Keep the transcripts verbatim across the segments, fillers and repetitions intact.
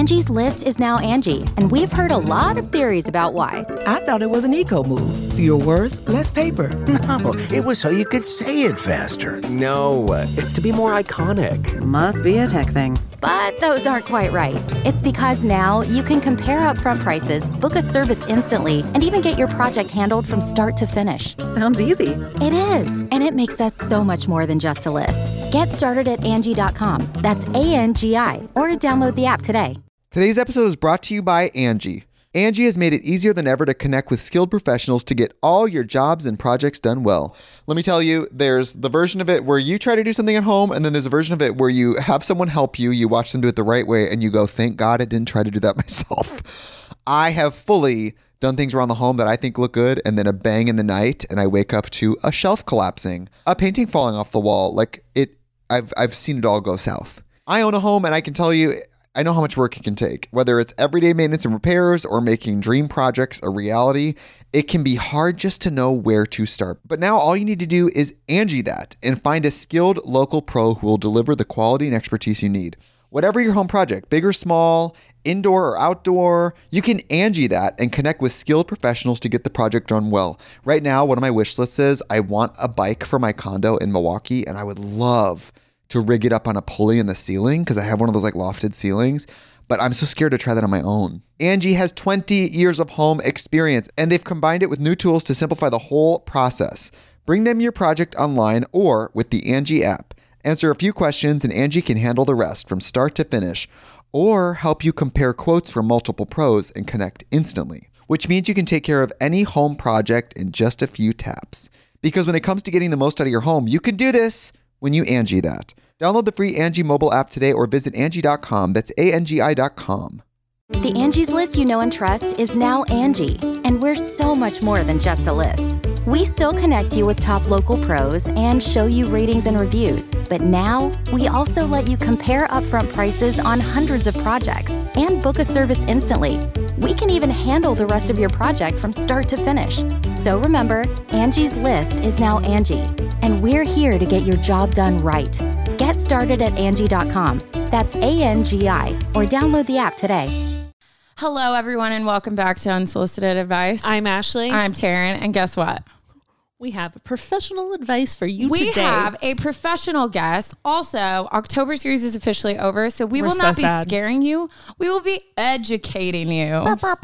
Angie's List is now Angie, and we've heard a lot of theories about why. I thought it was an eco move. Fewer words, less paper. No, it was so you could say it faster. No, it's to be more iconic. Must be a tech thing. But those aren't quite right. It's because now you can compare upfront prices, book a service instantly, and even get your project handled from start to finish. Sounds easy. It is, and it makes us so much more than just a list. Get started at Angie dot com. That's A N G I, or download the app today. Today's episode is brought to you by Angie. Angie has made it easier than ever to connect with skilled professionals to get all your jobs and projects done well. Let me tell you, there's the version of it where you try to do something at home, and then there's a version of it where you have someone help you, you watch them do it the right way, and you go, thank God I didn't try to do that myself. I have fully done things around the home that I think look good, and then a bang in the night, and I wake up to a shelf collapsing, a painting falling off the wall. Like it, I've I've seen it all go south. I own a home, and I can tell you, I know how much work it can take. Whether it's everyday maintenance and repairs or making dream projects a reality, it can be hard just to know where to start. But now all you need to do is Angie that and find a skilled local pro who will deliver the quality and expertise you need. Whatever your home project, big or small, indoor or outdoor, you can Angie that and connect with skilled professionals to get the project done well. Right now, one of my wish lists is I want a bike for my condo in Milwaukee, and I would love to rig it up on a pulley in the ceiling because I have one of those like lofted ceilings, but I'm so scared to try that on my own. Angie has twenty years of home experience, and they've combined it with new tools to simplify the whole process. Bring them your project online or with the Angie app. Answer a few questions and Angie can handle the rest from start to finish, or help you compare quotes from multiple pros and connect instantly, which means you can take care of any home project in just a few taps. Because when it comes to getting the most out of your home, you can do this when you Angie that. Download the free Angie mobile app today or visit Angie dot com. That's A N G I dot com. The Angie's List you know and trust is now Angie, and we're so much more than just a list. We still connect you with top local pros and show you ratings and reviews, but now we also let you compare upfront prices on hundreds of projects and book a service instantly. We can even handle the rest of your project from start to finish. So remember, Angie's List is now Angie, and we're here to get your job done right. Get started at Angie dot com. That's A N G I, or download the app today. Hello, everyone, and welcome back to Unsolicited Advice. I'm Ashley. I'm Taryn, and guess what? We have professional advice for you we today. We have a professional guest. Also, October series is officially over, so we We're will not so be sad. scaring you. We will be educating you. Burr, burr,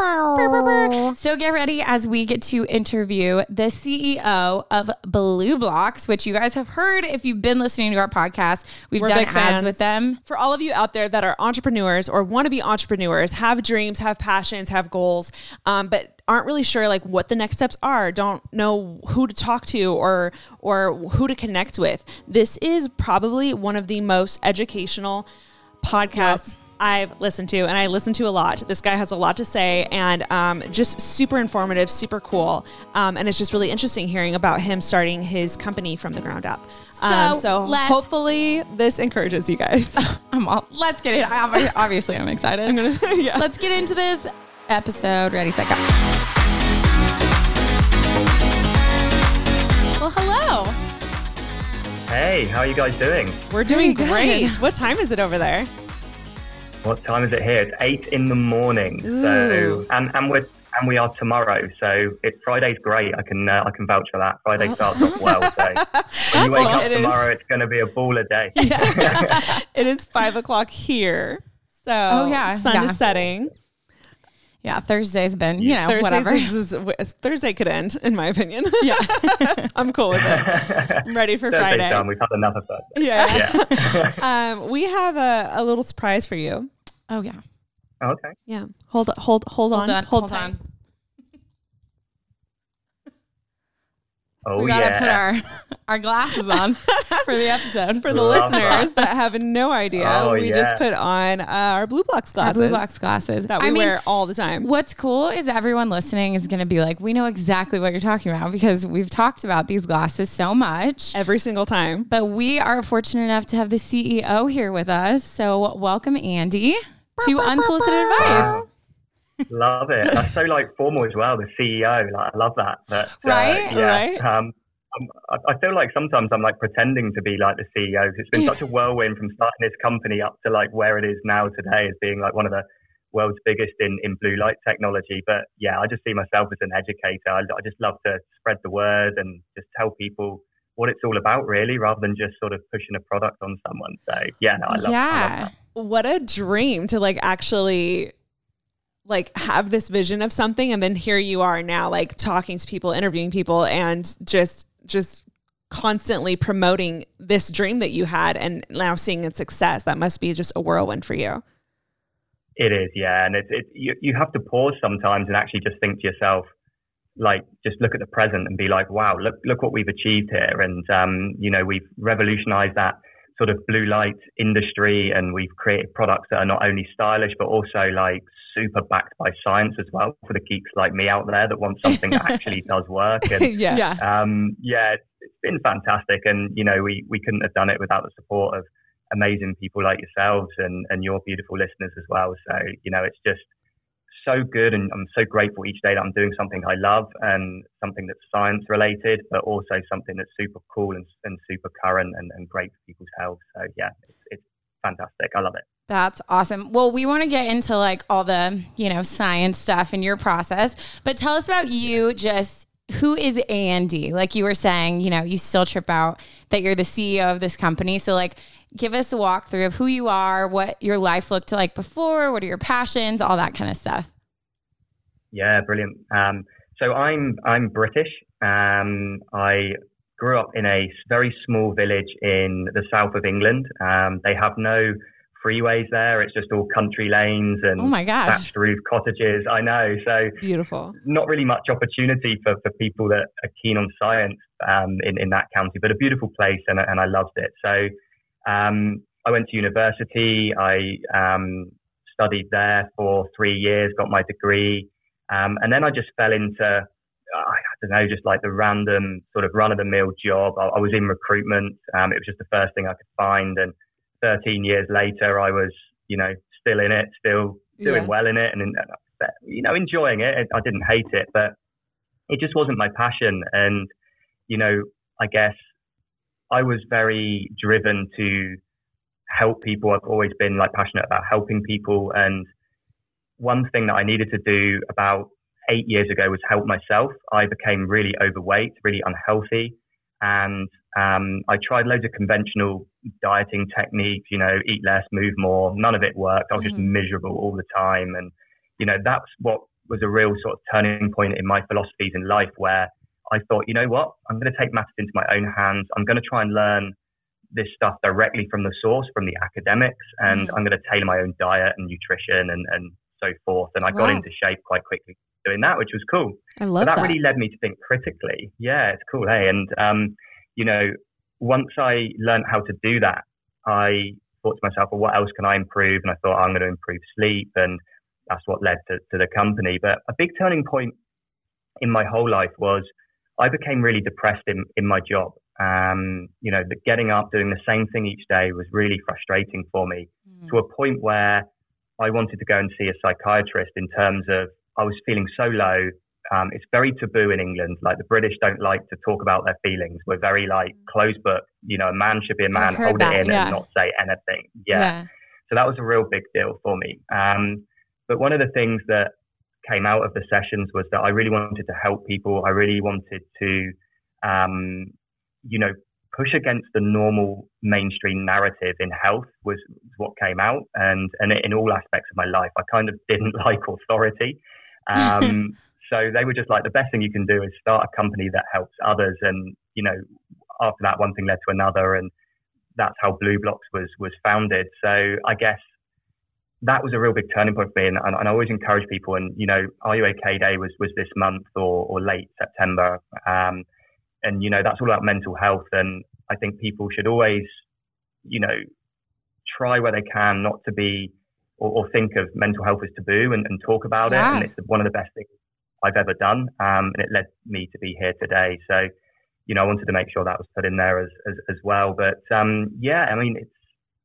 burr. So get ready as we get to interview the C E O of BlueBlox, which you guys have heard if you've been listening to our podcast. We've We're done big ads fans. with them. For all of you out there that are entrepreneurs or want to be entrepreneurs, have dreams, have passions, have goals, um, but aren't really sure like what the next steps are, don't know who to talk to or or who to connect with. This is probably one of the most educational podcasts yep. I've listened to, and I listen to a lot. This guy has a lot to say, and um, just super informative, super cool. Um, and it's just really interesting hearing about him starting his company from the ground up. So, um, so let's, hopefully this encourages you guys. I'm all, let's get it. I, obviously, I'm excited. I'm gonna, yeah. Let's get into this episode. Ready, set, go. Well, hello. Hey, how are you guys doing? We're doing Very great. good. What time is it over there? What time is it here? It's eight in the morning. Ooh. So, and and we're and we are tomorrow. So, it Friday's great. I can uh, I can vouch for that. Friday starts off well. So, when you wake well, up it tomorrow, is. it's going to be a baller day. Yeah. It is five o'clock here. So, Oh, yeah, sun yeah. is setting. Yeah, Thursday's been, you know, Thursdays whatever. is- is- Thursday could end, in my opinion. Yeah. I'm cool with it. I'm ready for Thursday's Friday. done. We've had enough of that. Yeah. Yeah. um, we have a, a little surprise for you. Oh, yeah. Okay. Yeah. Hold hold hold on. Hold on. Hold, Hold tight. on. Oh, We got to yeah. put our, our glasses on for the episode. For the Love listeners that. that have no idea, Oh, we yeah. just put on uh, our BlueBlox Our glasses. Blue Box glasses. that we I mean, wear all the time. what's cool is everyone listening is going to be like, we know exactly what you're talking about because we've talked about these glasses so much. Every single time. But we are fortunate enough to have the C E O here with us. So welcome, Andy, to Unsolicited Advice. Wow. Love it. That's so like formal as well. The C E O, like I love that. But, uh, Right? yeah. Right. Um, I'm- I I feel like sometimes I'm like pretending to be like the C E O. 'Cause it's been such a whirlwind from starting this company up to like where it is now today as being like one of the world's biggest in, in blue light technology. But yeah, I just see myself as an educator. I, I just love to spread the word and just tell people what it's all about, really, rather than just sort of pushing a product on someone. So yeah, no, I love, yeah. I love that. What a dream to like actually like have this vision of something. And then here you are now, like talking to people, interviewing people, and just, just constantly promoting this dream that you had and now seeing its success. That must be just a whirlwind for you. It is, yeah. And it's, it, you, you have to pause sometimes and actually just think to yourself, like, just look at the present and be like, wow, look, look what we've achieved here. And, um, you know, we've revolutionized that sort of blue light industry, and we've created products that are not only stylish, but also like super backed by science as well for the geeks like me out there that want something that actually does work. And, yeah. yeah. Um, yeah, it's, it's been fantastic. And, you know, we, we couldn't have done it without the support of amazing people like yourselves and, and your beautiful listeners as well. So, you know, it's just so good. And I'm so grateful each day that I'm doing something I love and something that's science related, but also something that's super cool and, and super current and, and great for people's health. So yeah, it's, it's fantastic. I love it. That's awesome. Well, we want to get into like all the, you know, science stuff in your process, but tell us about you. Just who is Andy? Like you were saying, you know, you still trip out that you're the C E O of this company. So like, give us a walkthrough of who you are, what your life looked like before, what are your passions, all that kind of stuff. Yeah, brilliant. Um, so I'm I'm British. Um, I grew up in a very small village in the south of England. Um, they have no freeways there. It's just all country lanes and oh my gosh. thatched roof cottages. I know. So beautiful. Not really much opportunity for, for people that are keen on science um, in, in that county, but a beautiful place, and, and I loved it. So Um, I went to university. I um, studied there for three years, got my degree. Um, and then I just fell into, uh, I don't know, just like the random sort of run-of-the-mill job. I, I was in recruitment. Um, it was just the first thing I could find. And thirteen years later, I was, you know, still in it, still doing Yeah. well in it and, you know, enjoying it. I didn't hate it, but it just wasn't my passion. And, you know, I guess I was very driven to help people. I've always been like passionate about helping people. And one thing that I needed to do about eight years ago was help myself. I became really overweight, really unhealthy. And um, I tried loads of conventional dieting techniques, you know, eat less, move more. None of it worked. I was mm-hmm. just miserable all the time. And, you know, that's what was a real sort of turning point in my philosophies in life, where I thought, you know what, I'm going to take matters into my own hands. I'm going to try and learn this stuff directly from the source, from the academics, and mm. I'm going to tailor my own diet and nutrition and, and so forth. And I wow. got into shape quite quickly doing that, which was cool. I love but that. that really led me to think critically. Yeah, it's cool. Hey, and, um, you know, once I learned how to do that, I thought to myself, well, what else can I improve? And I thought, oh, I'm going to improve sleep. And that's what led to, to the company. But a big turning point in my whole life was I became really depressed in, in my job. Um, you know, the getting up, doing the same thing each day was really frustrating for me mm. to a point where I wanted to go and see a psychiatrist in terms of I was feeling so low. Um, it's very taboo in England. Like the British don't like to talk about their feelings. We're very like closed book. You know, a man should be a man, hold that, it in yeah. and not say anything. Yeah. yeah. So that was a real big deal for me. Um, but one of the things that came out of the sessions was that I really wanted to help people. I really wanted to, um, you know, push against the normal mainstream narrative in health was what came out. And, and in all aspects of my life, I kind of didn't like authority. Um, so they were just like, the best thing you can do is start a company that helps others. And, you know, after that, one thing led to another. And that's how BlueBlox was, was founded. So I guess that was a real big turning point for me. And, and, and I always encourage people, and, you know, Are You OK Day was, was this month or, or late September. Um, and, you know, that's all about mental health. And I think people should always, you know, try where they can not to be or, or think of mental health as taboo and, and talk about yeah. it. And it's one of the best things I've ever done. Um, and it led me to be here today. So, you know, I wanted to make sure that was put in there as, as, as well. But, um, yeah, I mean, it's,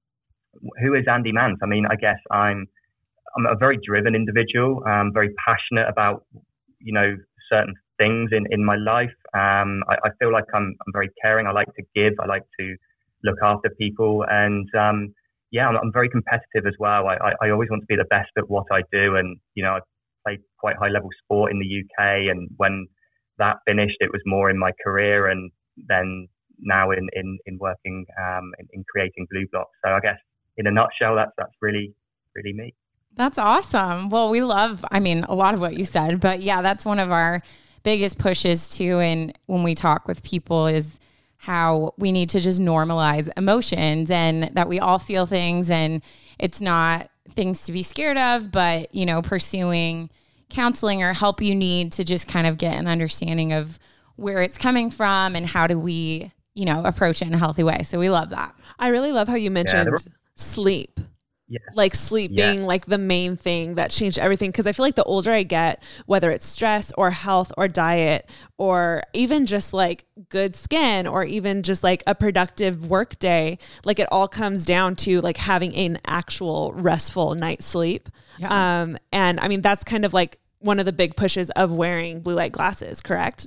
who is Andy Mance? I mean, I guess I'm I'm a very driven individual. I'm very passionate about, you know, certain things in, in my life. Um, I, I feel like I'm I'm very caring. I like to give. I like to look after people. And, um, yeah, I'm, I'm very competitive as well. I, I, I always want to be the best at what I do. And, you know, I played quite high level sport in the U K. And when that finished, it was more in my career and then now in, in, in working, um, in, in creating BlueBlock. So I guess in a nutshell, that's, that's really, really me. That's awesome. Well, we love, I mean, a lot of what you said, but yeah, that's one of our biggest pushes too. And when we talk with people is how we need to just normalize emotions and that we all feel things and it's not things to be scared of, but, you know, pursuing counseling or help you need to just kind of get an understanding of where it's coming from and how do we, you know, approach it in a healthy way. So we love that. I really love how you mentioned yeah, sleep. Yeah. Like sleep yeah. being like the main thing that changed everything. Cause I feel like the older I get, whether it's stress or health or diet, or even just like good skin or even just like a productive work day, like it all comes down to like having an actual restful night's sleep. Yeah. Um, and I mean, that's kind of like one of the big pushes of wearing blue light glasses, correct?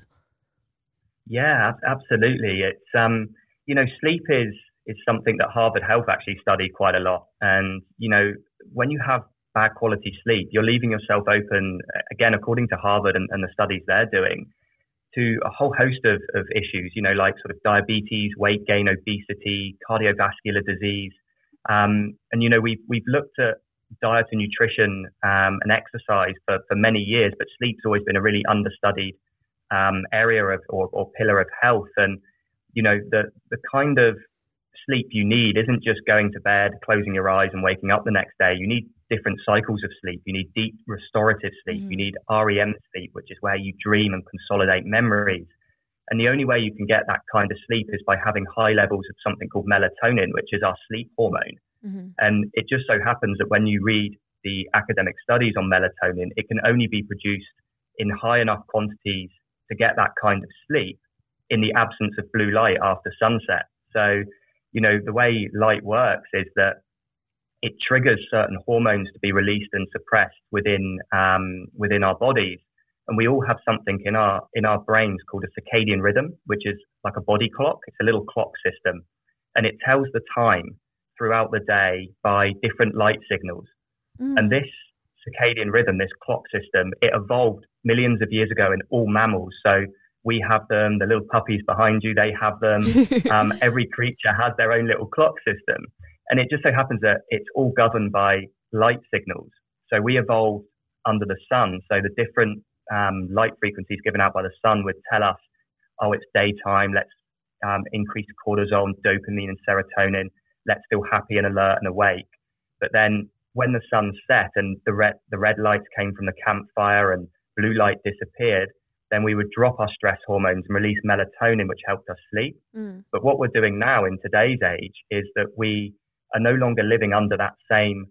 Yeah, absolutely. It's, um, you know, sleep is, is something that Harvard Health actually studied quite a lot. And, you know, when you have bad quality sleep, you're leaving yourself open, again, according to Harvard and, and the studies they're doing, to a whole host of, of issues, you know, like sort of diabetes, weight gain, obesity, cardiovascular disease. Um, and, you know, we've, we've looked at diet and nutrition um, and exercise for, for many years, but sleep's always been a really understudied um, area of or, or pillar of health. And, you know, the the kind of sleep you need isn't just going to bed, closing your eyes and waking up the next day. You need different cycles of sleep. You need deep restorative sleep. Mm-hmm. You need R E M sleep, which is where you dream and consolidate memories. And the only way you can get that kind of sleep is by having high levels of something called melatonin, which is our sleep hormone. Mm-hmm. And it just so happens that when you read the academic studies on melatonin, it can only be produced in high enough quantities to get that kind of sleep in the absence of blue light after sunset. So, you know, the way light works is that it triggers certain hormones to be released and suppressed within um, within our bodies. And we all have something in our in our brains called a circadian rhythm, which is like a body clock. It's a little clock system. And it tells the time throughout the day by different light signals. Mm. And this circadian rhythm, this clock system, it evolved millions of years ago in all mammals. So we have them, the little puppies behind you, they have them. Um, every creature has their own little clock system. And it just so happens that it's all governed by light signals. So we evolved under the sun. So the different um, light frequencies given out by the sun would tell us, oh, it's daytime, let's um, increase cortisol, dopamine and serotonin. Let's feel happy and alert and awake. But then when the sun set and the red, the red lights came from the campfire and blue light disappeared, then we would drop our stress hormones and release melatonin, which helped us sleep. Mm. But what we're doing now in today's age is that we are no longer living under that same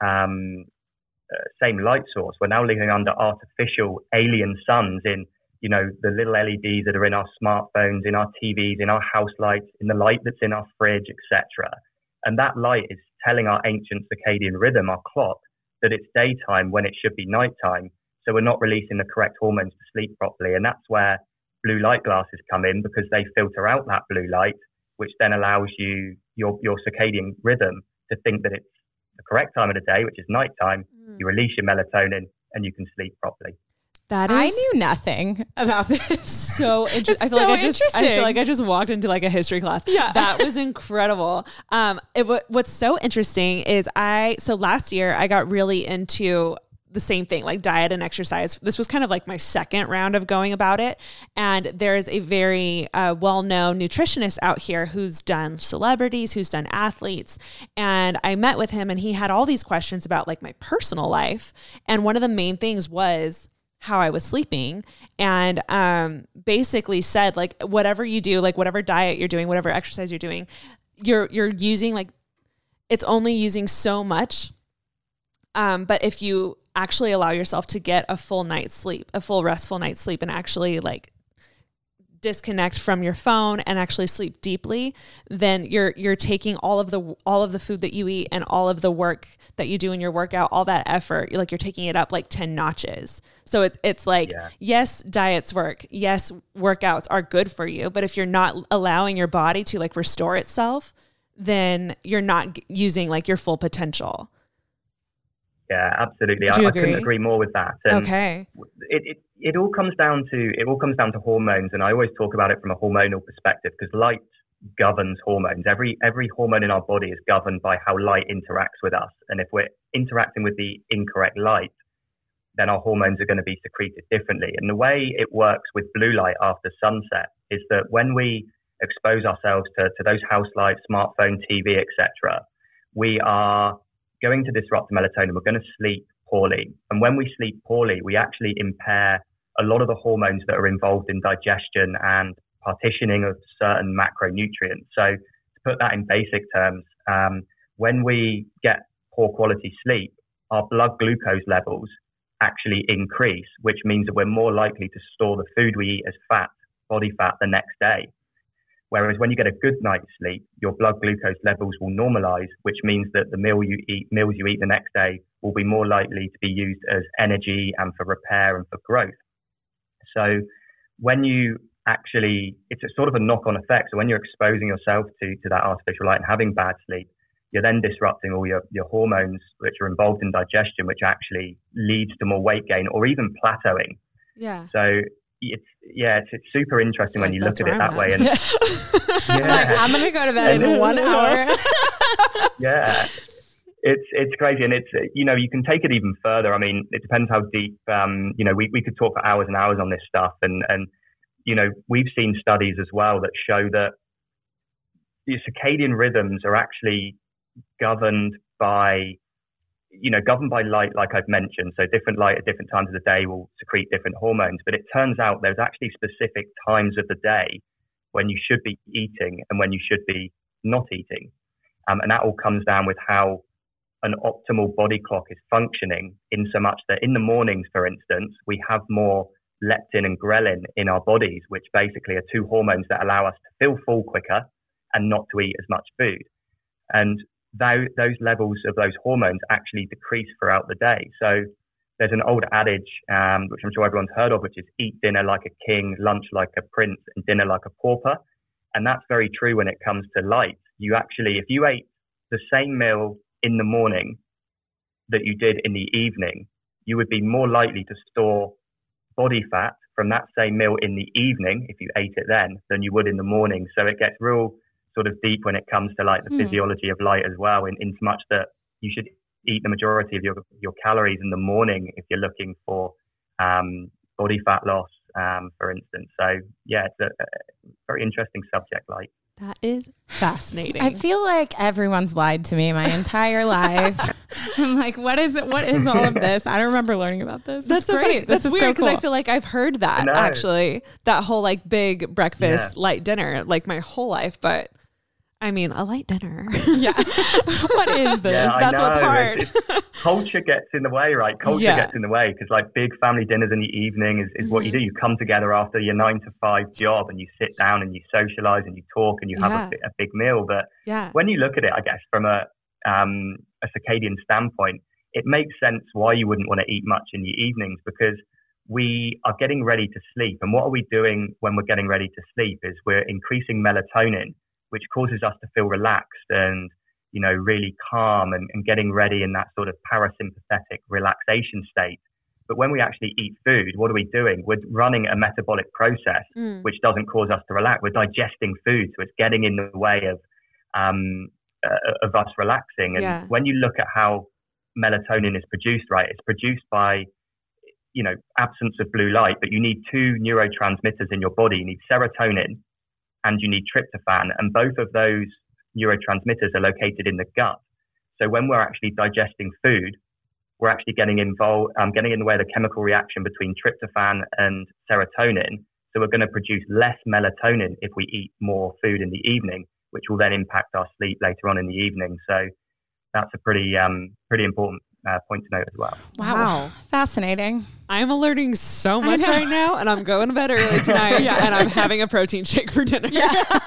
um, uh, same light source. We're now living under artificial alien suns in, you know, the little L E Ds that are in our smartphones, in our T Vs, in our house lights, in the light that's in our fridge, et cetera. And that light is telling our ancient circadian rhythm, our clock, that it's daytime when it should be nighttime. So we're not releasing the correct hormones to sleep properly. And that's where blue light glasses come in, because they filter out that blue light, which then allows you, your, your circadian rhythm, to think that it's the correct time of the day, which is nighttime. Mm. You release your melatonin and you can sleep properly. That is I knew nothing about this. So interesting. I feel so like I just, I feel like I just walked into like a history class. Yeah. That was incredible. Um, it, what's so interesting is I, so last year I got really into the same thing, like diet and exercise. This was kind of like my second round of going about it. And there's a very uh, well-known nutritionist out here who's done celebrities, who's done athletes. And I met with him and he had all these questions about like my personal life. And one of the main things was how I was sleeping, and um, basically said like, whatever you do, like whatever diet you're doing, whatever exercise you're doing, you're, you're using like, it's only using so much. Um, but if you actually allow yourself to get a full night's sleep, a full restful night's sleep, and actually like disconnect from your phone and actually sleep deeply, then you're you're taking all of the all of the food that you eat and all of the work that you do in your workout, all that effort, you're like you're taking it up like ten notches. So it's it's like, yeah. Yes, diets work. Yes, workouts are good for you, but if you're not allowing your body to like restore itself, then you're not g- using like your full potential. Yeah, absolutely. Do I, you I agree? couldn't agree more with that. And Okay. It, it it all comes down to it all comes down to hormones, and I always talk about it from a hormonal perspective because light governs hormones. Every every hormone in our body is governed by how light interacts with us, and if we're interacting with the incorrect light, then our hormones are going to be secreted differently. And the way it works with blue light after sunset is that when we expose ourselves to, to those house lights, smartphone, T V, et cetera, we are going to disrupt melatonin. We're going to sleep poorly. And when we sleep poorly, we actually impair a lot of the hormones that are involved in digestion and partitioning of certain macronutrients. So to put that in basic terms, um, when we get poor quality sleep, our blood glucose levels actually increase, which means that we're more likely to store the food we eat as fat, body fat, the next day. Whereas when you get a good night's sleep, your blood glucose levels will normalize, which means that the meal you eat, meals you eat the next day will be more likely to be used as energy and for repair and for growth. So when you actually, it's a sort of a knock-on effect. So when you're exposing yourself to, to that artificial light and having bad sleep, you're then disrupting all your, your hormones, which are involved in digestion, which actually leads to more weight gain or even plateauing. Yeah. So it's, yeah, it's, it's super interesting when you look at it that way. And yeah. I'm like, I'm going to go to bed in one hour. Yeah. It's, it's crazy. And it's, you know, you can take it even further. I mean, it depends how deep, um, you know, we, we could talk for hours and hours on this stuff. And, and, you know, we've seen studies as well that show that the circadian rhythms are actually governed by, you know, governed by light, like I've mentioned. So different light at different times of the day will secrete different hormones. But it turns out there's actually specific times of the day when you should be eating and when you should be not eating. Um, and that all comes down with how an optimal body clock is functioning, in so much that in the mornings, for instance, we have more leptin and ghrelin in our bodies, which basically are two hormones that allow us to feel full quicker and not to eat as much food. And those, those levels of those hormones actually decrease throughout the day. So there's an old adage, um, which I'm sure everyone's heard of, which is eat dinner like a king, lunch like a prince, and dinner like a pauper. And that's very true when it comes to light. You actually, if you ate the same meal in the morning that you did in the evening, you would be more likely to store body fat from that same meal in the evening, if you ate it then, than you would in the morning. So it gets real sort of deep when it comes to like the mm. physiology of light as well, in, in so much that you should eat the majority of your, your calories in the morning if you're looking for um, body fat loss, um, for instance. So yeah, it's a, a very interesting subject, light. That is fascinating. I feel like everyone's lied to me my entire life. I'm like, what is it? What is all of this? I don't remember learning about this. That's so great. funny. That's this weird because so cool. I feel like I've heard that actually, that whole like big breakfast, yeah. light dinner, like my whole life. But I mean, a light dinner. Yeah. What is this? Yeah, That's what's hard. It's, it's, culture gets in the way, right? Culture yeah. gets in the way because like big family dinners in the evening is, is mm-hmm. what you do. You come together after your nine to five job and you sit down and you socialize and you talk and you have yeah. a, a big meal. But yeah. when you look at it, I guess from a, um, a circadian standpoint, it makes sense why you wouldn't want to eat much in the evenings, because we are getting ready to sleep. And what are we doing when we're getting ready to sleep is we're increasing melatonin, which causes us to feel relaxed and, you know, really calm and, and getting ready in that sort of parasympathetic relaxation state. But when we actually eat food, what are we doing? We're running a metabolic process, mm. which doesn't cause us to relax. We're digesting food, so it's getting in the way of um, uh, of us relaxing. And yeah. when you look at how melatonin is produced, right, it's produced by, you know, absence of blue light, but you need two neurotransmitters in your body. You need serotonin and you need tryptophan, and both of those neurotransmitters are located in the gut. So when we're actually digesting food, we're actually getting involved, um, getting in the way of the chemical reaction between tryptophan and serotonin. So we're going to produce less melatonin if we eat more food in the evening, which will then impact our sleep later on in the evening. So that's a pretty, um, pretty important uh, point to note as well. Wow. wow. Fascinating. I'm learning so much right now, and I'm going to bed early tonight, yeah. and I'm having a protein shake for dinner. Yeah,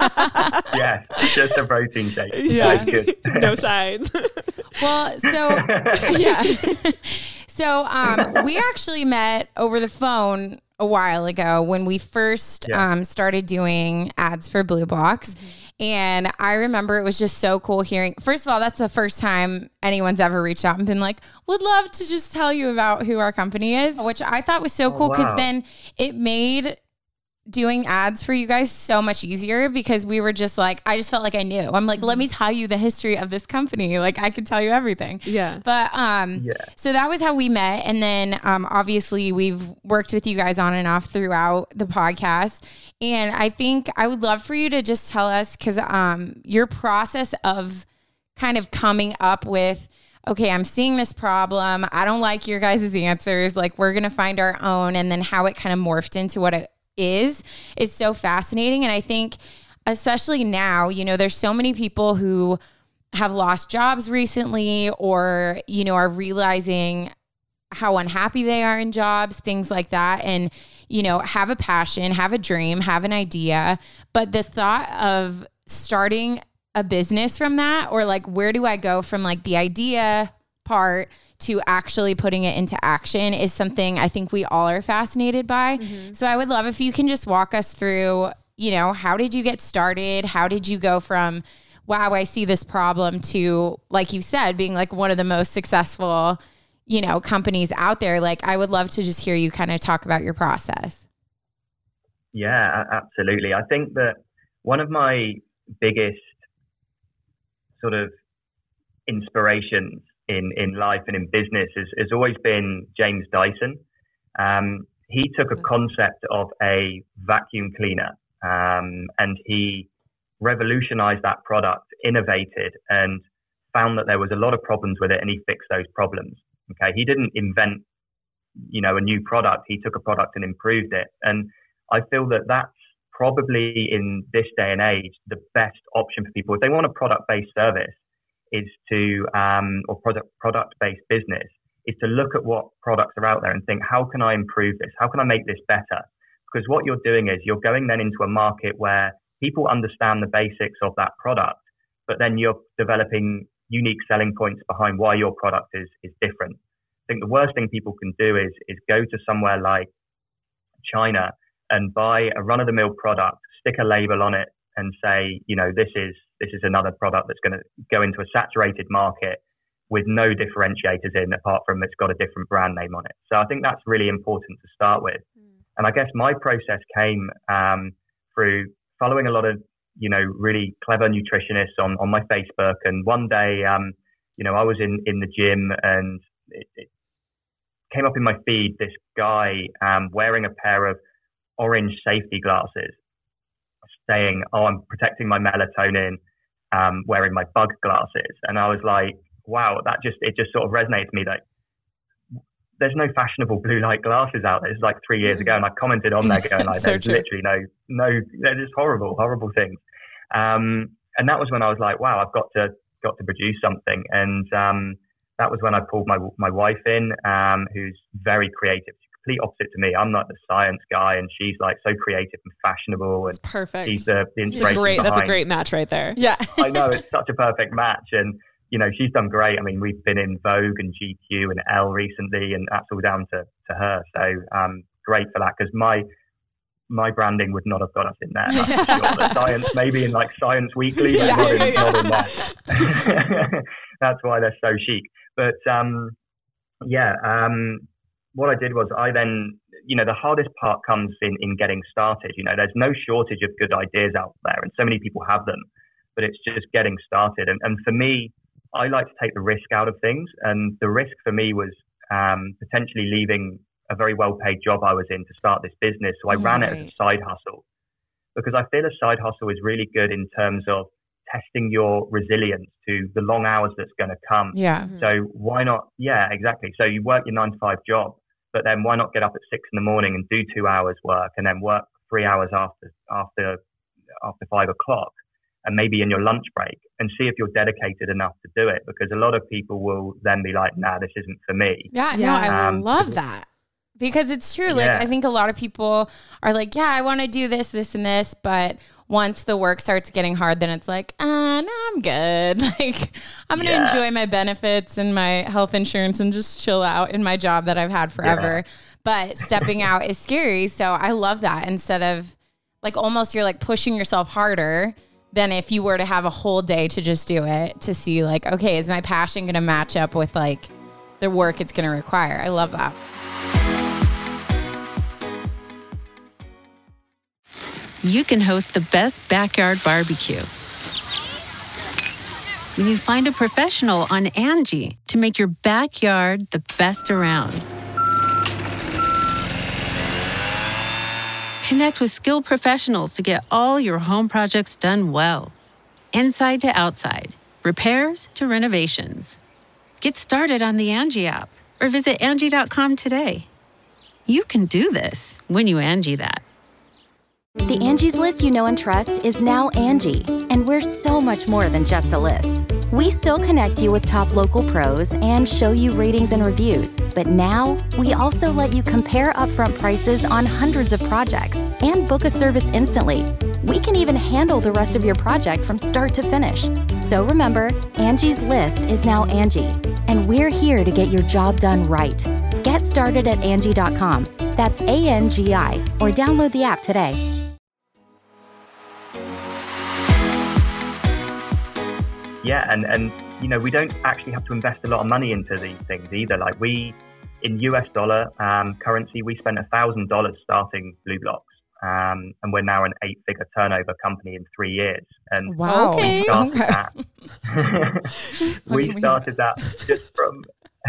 yeah, just a protein shake. Yeah, good. No sides. Well, so yeah, so um, we actually met over the phone a while ago when we first Yeah. um, started doing ads for Blue Box. Mm-hmm. And I remember it was just so cool hearing, first of all, that's the first time anyone's ever reached out and been like, would love to just tell you about who our company is, which I thought was so Oh, cool because wow. then it made doing ads for you guys so much easier because we were just like, I just felt like I knew. I'm like, let me tell you the history of this company. Like I could tell you everything. Yeah. But um, Yeah. so that was how we met. And then um, obviously we've worked with you guys on and off throughout the podcast. And I think I would love for you to just tell us, because um, your process of kind of coming up with, okay, I'm seeing this problem. I don't like your guys' answers. Like we're going to find our own. And then how it kind of morphed into what it is, is so fascinating. And I think especially now, you know, there's so many people who have lost jobs recently or, you know, are realizing how unhappy they are in jobs, things like that. And, you know, have a passion, have a dream, have an idea. But the thought of starting a business from that, or like, where do I go from like the idea part to actually putting it into action is something I think we all are fascinated by. Mm-hmm. So I would love if you can just walk us through, you know, how did you get started? How did you go from, wow, I see this problem to, like you said, being like one of the most successful, you know, companies out there? Like, I would love to just hear you kind of talk about your process. Yeah, a- absolutely. I think that one of my biggest sort of inspirations in, in life and in business has, has always been James Dyson. Um, he took a concept of a vacuum cleaner um, and he revolutionized that product, innovated, and found that there was a lot of problems with it, and he fixed those problems. Okay, he didn't invent, you know, a new product. He took a product and improved it. And I feel that that's probably in this day and age the best option for people if they want a product-based service. Is to um, or product product-based business is to look at what products are out there and think, how can I improve this? How can I make this better? Because what you're doing is you're going then into a market where people understand the basics of that product, but then you're developing unique selling points behind why your product is is different. I think the worst thing people can do is is go to somewhere like China and buy a run-of-the-mill product, stick a label on it, and say, you know, this is this is another product that's going to go into a saturated market with no differentiators in, apart from it's got a different brand name on it. So I think that's really important to start with. Mm. And I guess my process came um, through following a lot of, you know, really clever nutritionists on, on my Facebook. And one day, um, you know, I was in, in the gym and it, it came up in my feed, this guy um, wearing a pair of orange safety glasses, saying, oh, I'm protecting my melatonin, um, wearing my bug glasses. And I was like, wow, that just, it just sort of resonates with me. Like, there's no fashionable blue light glasses out there. It's like three years ago. And I commented on there going like, so there's true. literally no, no, they're just horrible, horrible things. Um, and that was when I was like, wow, I've got to, got to produce something. And, um, that was when I pulled my, my wife in, um, who's very creative. Complete opposite to me. I'm not the science guy, and she's like so creative and fashionable. It's and perfect. She's the, the inspiration. Great. Behind. That's a great match right there. Yeah, I know, it's such a perfect match, and you know she's done great. I mean, we've been in Vogue and G Q and Elle recently, and that's all down to to her. So um, great for that, because my my branding would not have got us in there. That's for sure. The science, maybe in like Science Weekly, but yeah, not, in, yeah, yeah. not in there. That's why they're so chic. But um, yeah. Um, What I did was I then, you know, the hardest part comes in, in getting started. You know, there's no shortage of good ideas out there and so many people have them, but it's just getting started. And, and for me, I like to take the risk out of things. And the risk for me was um, potentially leaving a very well-paid job I was in to start this business. So I right. ran it as a side hustle, because I feel a side hustle is really good in terms of testing your resilience to the long hours that's going to come. Yeah. So why not? Yeah, exactly. So you work your nine to five job, but then why not get up at six in the morning and do two hours work and then work three hours after after after five o'clock and maybe in your lunch break, and see if you're dedicated enough to do it? Because a lot of people will then be like, nah, this isn't for me. Yeah, no, I Um, love that. Because it's true. Like, Yeah. I think a lot of people are like, yeah, I want to do this, this, and this. But once the work starts getting hard, then it's like, uh, no, I'm good. Like, I'm going to Yeah. enjoy my benefits and my health insurance and just chill out in my job that I've had forever. Yeah. But stepping out is scary. So I love that. Instead of like almost you're like pushing yourself harder than if you were to have a whole day to just do it, to see like, okay, is my passion going to match up with like the work it's going to require? I love that. You can host the best backyard barbecue when you find a professional on Angie to make your backyard the best around. Connect with skilled professionals to get all your home projects done well. Inside to outside, repairs to renovations. Get started on the Angie app or visit Angie dot com today. You can do this when you Angie that. The Angie's List you know and trust is now Angie, and we're so much more than just a list. We still connect you with top local pros and show you ratings and reviews, but now we also let you compare upfront prices on hundreds of projects and book a service instantly. We can even handle the rest of your project from start to finish. So remember, Angie's List is now Angie, and we're here to get your job done right. Get started at Angie dot com. That's A N G I, or download the app today. Yeah, and, and you know, we don't actually have to invest a lot of money into these things either. Like we, in U S dollar um, currency, we spent one thousand dollars starting BlueBlox. Um, and we're now an eight-figure turnover company in three years. And Wow. we Okay. started Okay. that. we started that just from...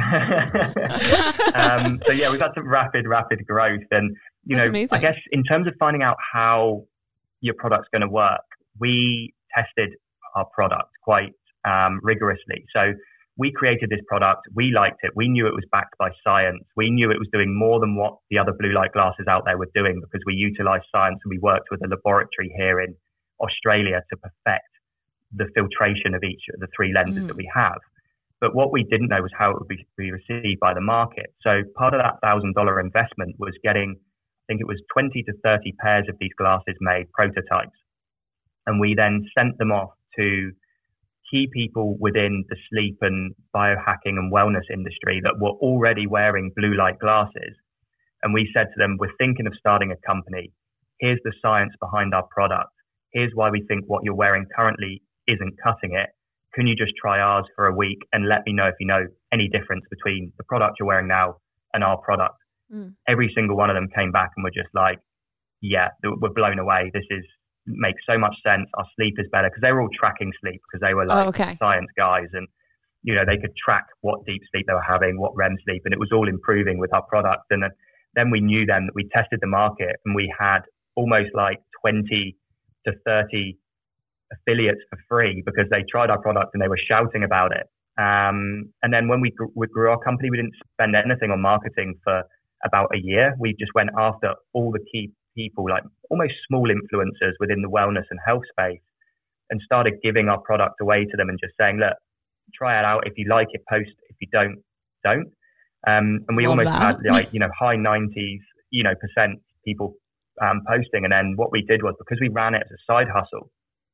um, so yeah, we've had some rapid, rapid growth. And, you That's know, amazing. I guess in terms of finding out how your product's going to work, we tested our product quite um, rigorously. So we created this product. We liked it. We knew it was backed by science. We knew it was doing more than what the other blue light glasses out there were doing, because we utilized science and we worked with a laboratory here in Australia to perfect the filtration of each of the three lenses Mm. that we have. But what we didn't know was how it would be, be received by the market. So part of that one thousand dollars investment was getting, I think it was twenty to thirty pairs of these glasses made, prototypes. And we then sent them off to key people within the sleep and biohacking and wellness industry that were already wearing blue light glasses. And we said to them, we're thinking of starting a company. Here's the science behind our product. Here's why we think what you're wearing currently isn't cutting it. Can you just try ours for a week and let me know if you know any difference between the product you're wearing now and our product? Mm. Every single one of them came back and were just like, yeah, we're blown away. This is makes so much sense. Our sleep is better, because they were all tracking sleep, because they were like Oh, okay. science guys, and you know, they could track what deep sleep they were having, what R E M sleep, and it was all improving with our product. And then, then we knew then that we tested the market, and we had almost like twenty to thirty affiliates for free because they tried our product and they were shouting about it. Um, and then when we, gr- we grew our company, we didn't spend anything on marketing for about a year. We just went after all the key people, like almost small influencers within the wellness and health space, and started giving our product away to them and just saying, look, try it out. If you like it, post. If you don't, don't. Um, and we Love almost that. had like, you know, high nineties, you know, percent people um, posting. And then what we did was, because we ran it as a side hustle,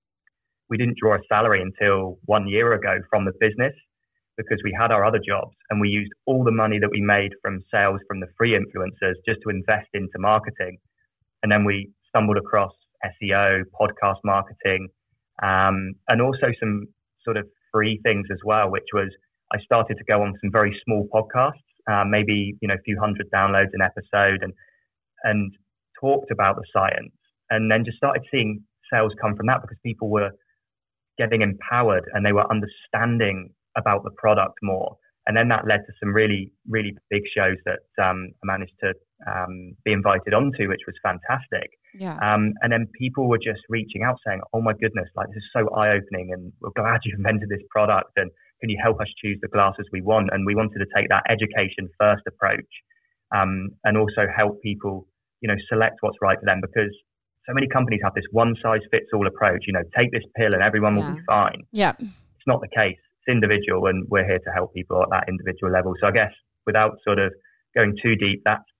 we didn't draw a salary until one year ago from the business, because we had our other jobs, and we used all the money that we made from sales from the free influencers just to invest into marketing. And then we stumbled across S E O, podcast marketing, um, and also some sort of free things as well, which was I started to go on some very small podcasts, uh, maybe, you know, a few hundred downloads an episode, and and talked about the science, and then just started seeing sales come from that, because people were getting empowered and they were understanding about the product more. And then that led to some really, really big shows that um, I managed to um, be invited onto, which was fantastic. Yeah. Um, and then people were just reaching out saying, oh my goodness, like this is so eye-opening, and we're glad you invented this product, and can you help us choose the glasses we want? And we wanted to take that education first approach, um, and also help people, you know, select what's right for them, because so many companies have this one size fits all approach, you know, take this pill and everyone will Yeah. be fine. Yep. It's not the case. It's individual, and we're here to help people at that individual level. So I guess without sort of going too deep, that's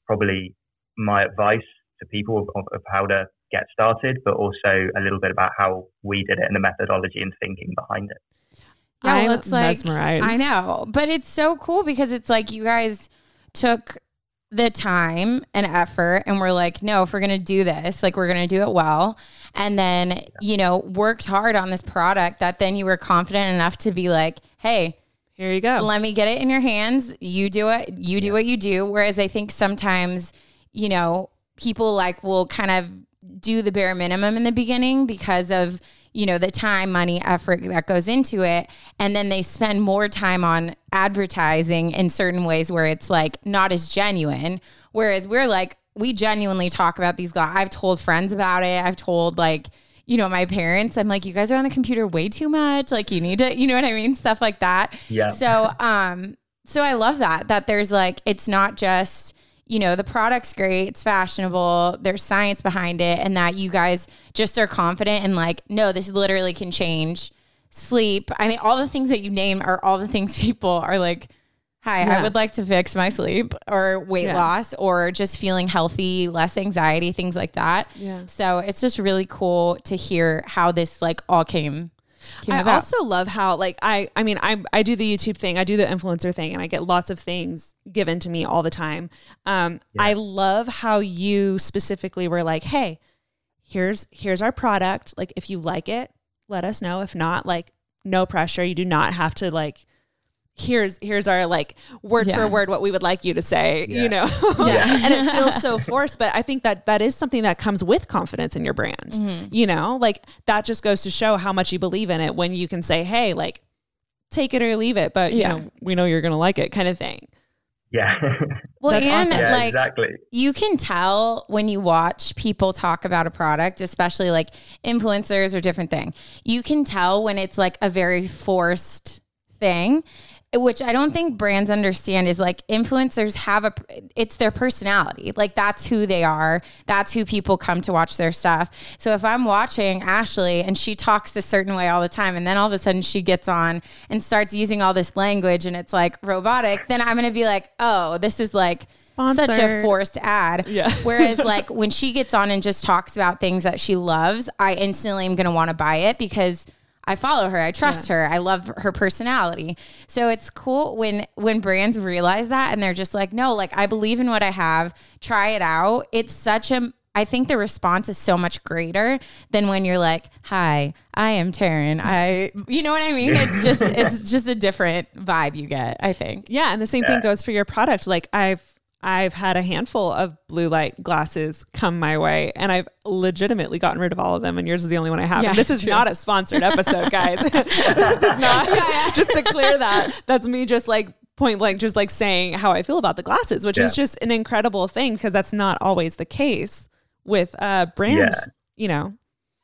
probably my advice to people of, of, of how to get started, but also a little bit about how we did it and the methodology and thinking behind it. Yeah, well, I'm it's like, mesmerized. I know, but it's so cool because it's like you guys took the time and effort and we're like, no, if we're going to do this, like we're going to do it well. And then, you know, worked hard on this product that then you were confident enough to be like, hey, here you go. Let me get it in your hands. You do it. You do what you do. Whereas I think sometimes, you know, people like will kind of do the bare minimum in the beginning because of, you know, the time, money, effort that goes into it. And then they spend more time on advertising in certain ways where it's like not as genuine. Whereas we're like, we genuinely talk about these guys. I've told friends about it. I've told like, you know, my parents, I'm like, you guys are on the computer way too much. Like you need to, you know what I mean? Stuff like that. Yeah. So, um, so I love that, that there's like, it's not just, you know, the product's great, it's fashionable, there's science behind it, and that you guys just are confident and like, no, this literally can change sleep. I mean, all the things that you name are all the things people are like, hi, yeah. I would like to fix my sleep or weight yeah. loss or just feeling healthy, less anxiety, things like that. Yeah. So it's just really cool to hear how this like all came I about. also love how like I I mean I I do the YouTube thing, I do the influencer thing, and I get lots of things given to me all the time. Um, yeah. I love how you specifically were like, hey, here's here's our product. Like if you like it, let us know. If not, like no pressure. You do not have to like. Here's here's our like word yeah. for word what we would like you to say, yeah. you know, yeah. and it feels so forced. But I think that that is something that comes with confidence in your brand, Mm-hmm. you know, like that just goes to show how much you believe in it when you can say, hey, like take it or leave it, but Yeah. you know, we know you're going to like it kind of thing. Yeah. Well, That's and awesome. Yeah, like exactly. you can tell when you watch people talk about a product, especially like influencers or different thing, you can tell when it's like a very forced thing, which I don't think brands understand is like influencers have a, it's their personality. Like that's who they are. That's who people come to watch their stuff. So if I'm watching Ashley and she talks this certain way all the time, and then all of a sudden she gets on and starts using all this language and it's like robotic, then I'm going to be like, oh, this is like such a Sponsored. forced ad. Yeah. Whereas like when she gets on and just talks about things that she loves, I instantly am going to want to buy it because I follow her. I trust Yeah. her. I love her personality. So it's cool when, when brands realize that and they're just like, no, like I believe in what I have, try it out. It's such a, I think the response is so much greater than when you're like, hi, I am Taryn. I, you know what I mean? It's just, it's just a different vibe you get, I think. Yeah. And the same Yeah. thing goes for your product. Like I've, I've had a handful of blue light glasses come my way, and I've legitimately gotten rid of all of them, and yours is the only one I have. Yeah, and this is true. not a sponsored episode, guys. This is not, just to clear that. That's me just like point blank, just like saying how I feel about the glasses, which Yeah. is just an incredible thing because that's not always the case with uh, brands, Yeah. you know.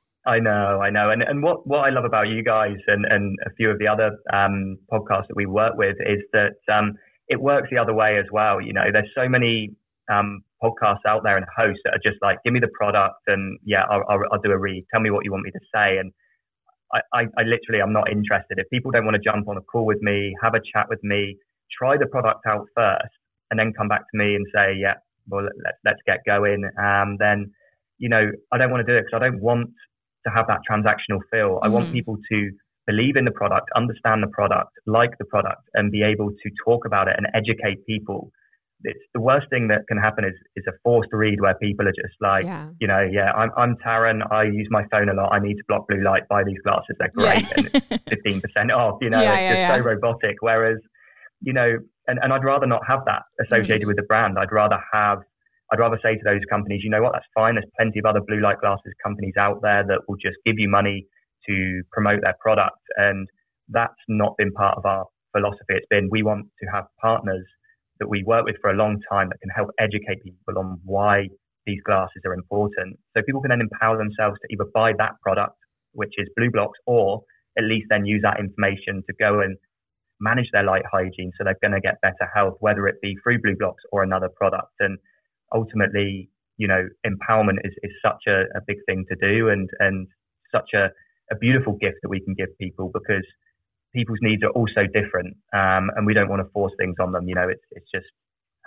I know, I know. And and what, what I love about you guys and, and a few of the other um, podcasts that we work with is that um, it works the other way as well. You know, there's so many um, podcasts out there and hosts that are just like, give me the product and yeah, I'll, I'll, I'll do a read. Tell me what you want me to say. And I, I, I literally, I'm not interested. If people don't want to jump on a call with me, have a chat with me, try the product out first and then come back to me and say, yeah, well, let's, let's get going. Um, then, you know, I don't want to do it because I don't want to have that transactional feel. I Mm-hmm. want people to believe in the product, understand the product, like the product, and be able to talk about it and educate people. It's the worst thing that can happen is is a forced read where people are just like, Yeah. you know, yeah, I'm I'm Taryn. I use my phone a lot. I need to block blue light. Buy these glasses. They're great, Yeah. and it's fifteen percent off. You know, Yeah, it's yeah, just yeah. so robotic. Whereas, you know, and, and I'd rather not have that associated Mm-hmm. with the brand. I'd rather have I'd rather say to those companies, you know what, that's fine. There's plenty of other blue light glasses companies out there that will just give you money to promote their product. And that's not been part of our philosophy. It's been, we want to have partners that we work with for a long time that can help educate people on why these glasses are important. So people can then empower themselves to either buy that product, which is BlueBlox, or at least then use that information to go and manage their light hygiene. So they're going to get better health, whether it be through BlueBlox or another product. And ultimately, you know, empowerment is, is such a, a big thing to do and, and such a, a beautiful gift that we can give people because people's needs are also different. Um, and we don't want to force things on them. You know, it's, it's just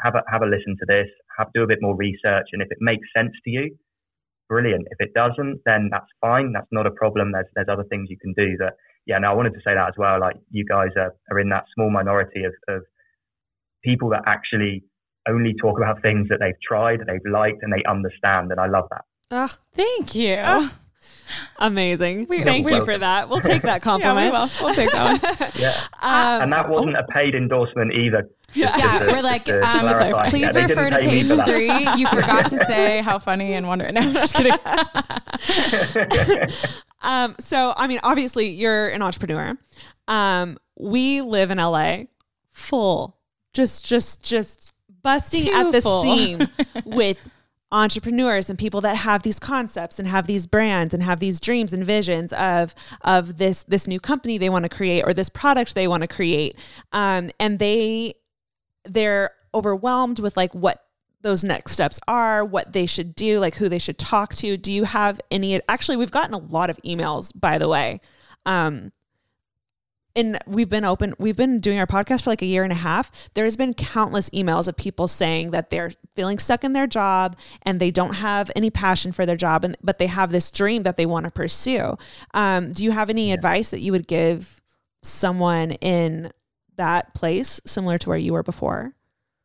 have a, have a listen to this, have do a bit more research. And if it makes sense to you, brilliant. If it doesn't, then that's fine. That's not a problem. There's, there's other things you can do that. Yeah. No, I wanted to say that as well. Like you guys are, are in that small minority of, of people that actually only talk about things that they've tried, they've liked, and they understand. And I love that. Oh, thank you. Oh, amazing. We, Thank we, you for that. We'll take that compliment. Yeah, we will. We'll take that one. Yeah. Um, and that wasn't a paid endorsement either. Yeah, Just to- we're like, to um, just to clarify. clarify, please Yeah, they refer didn't to pay me page for that. three. You forgot to say how funny and wonderful. No, I'm just kidding. um, so, I mean, obviously you're an entrepreneur. Um, we live in L A full, just, just, just busting Too at the full. seam with entrepreneurs and people that have these concepts and have these brands and have these dreams and visions of of this this new company they want to create or this product they want to create, um, and they they're overwhelmed with like what those next steps are, what they should do, like who they should talk to. Do you have any? Actually, we've gotten a lot of emails, by the way. Um, And we've been open, we've been doing our podcast for like a year and a half. There's been countless emails of people saying that they're feeling stuck in their job and they don't have any passion for their job, and but they have this dream that they want to pursue. Um, do you have any yeah. advice that you would give someone in that place, similar to where you were before?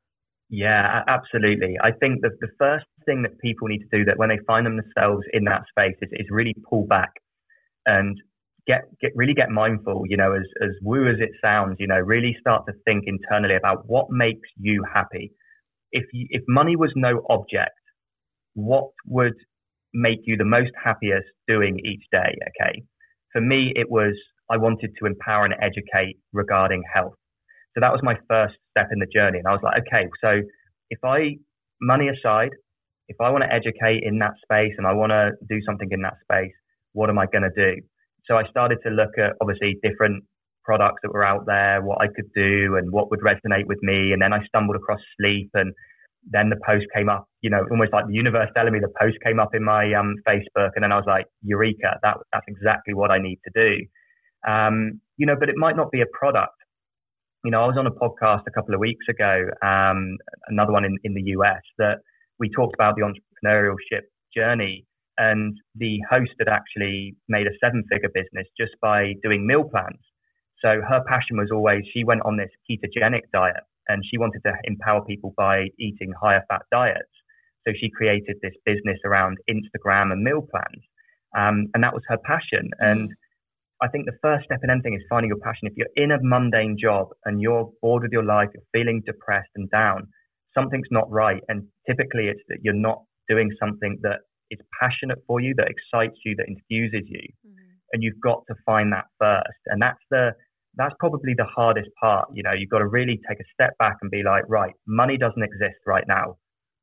Yeah, absolutely. I think that the first thing that people need to do, that when they find themselves in that space, is, is really pull back and Get, get really get mindful, you know, as, as woo as it sounds, you know, really start to think internally about what makes you happy. If you, if money was no object, what would make you the most happiest doing each day? Okay. For me, it was, I wanted to empower and educate regarding health. So that was my first step in the journey. And I was like, okay, so if I, money aside, if I want to educate in that space and I want to do something in that space, what am I going to do? So I started to look at obviously different products that were out there, what I could do and what would resonate with me. And then I stumbled across sleep, and then the post came up, you know, almost like the universe telling me. The post came up in my um, Facebook, and then I was like, eureka, that, that's exactly what I need to do. Um, you know, but it might not be a product. You know, I was on a podcast a couple of weeks ago, um, another one in, in the U S, that we talked about the entrepreneurship journey. And the host had actually made a seven-figure business just by doing meal plans. So her passion was always, she went on this ketogenic diet and she wanted to empower people by eating higher fat diets. So she created this business around Instagram and meal plans. Um, and that was her passion. And I think the first step in anything is finding your passion. If you're in a mundane job and you're bored with your life, you're feeling depressed and down, something's not right. And typically it's that you're not doing something that is passionate for you, that excites you, that infuses you. Mm-hmm. And you've got to find that first. And that's the, that's probably the hardest part. You know, you've got to really take a step back and be like, right, money doesn't exist right now.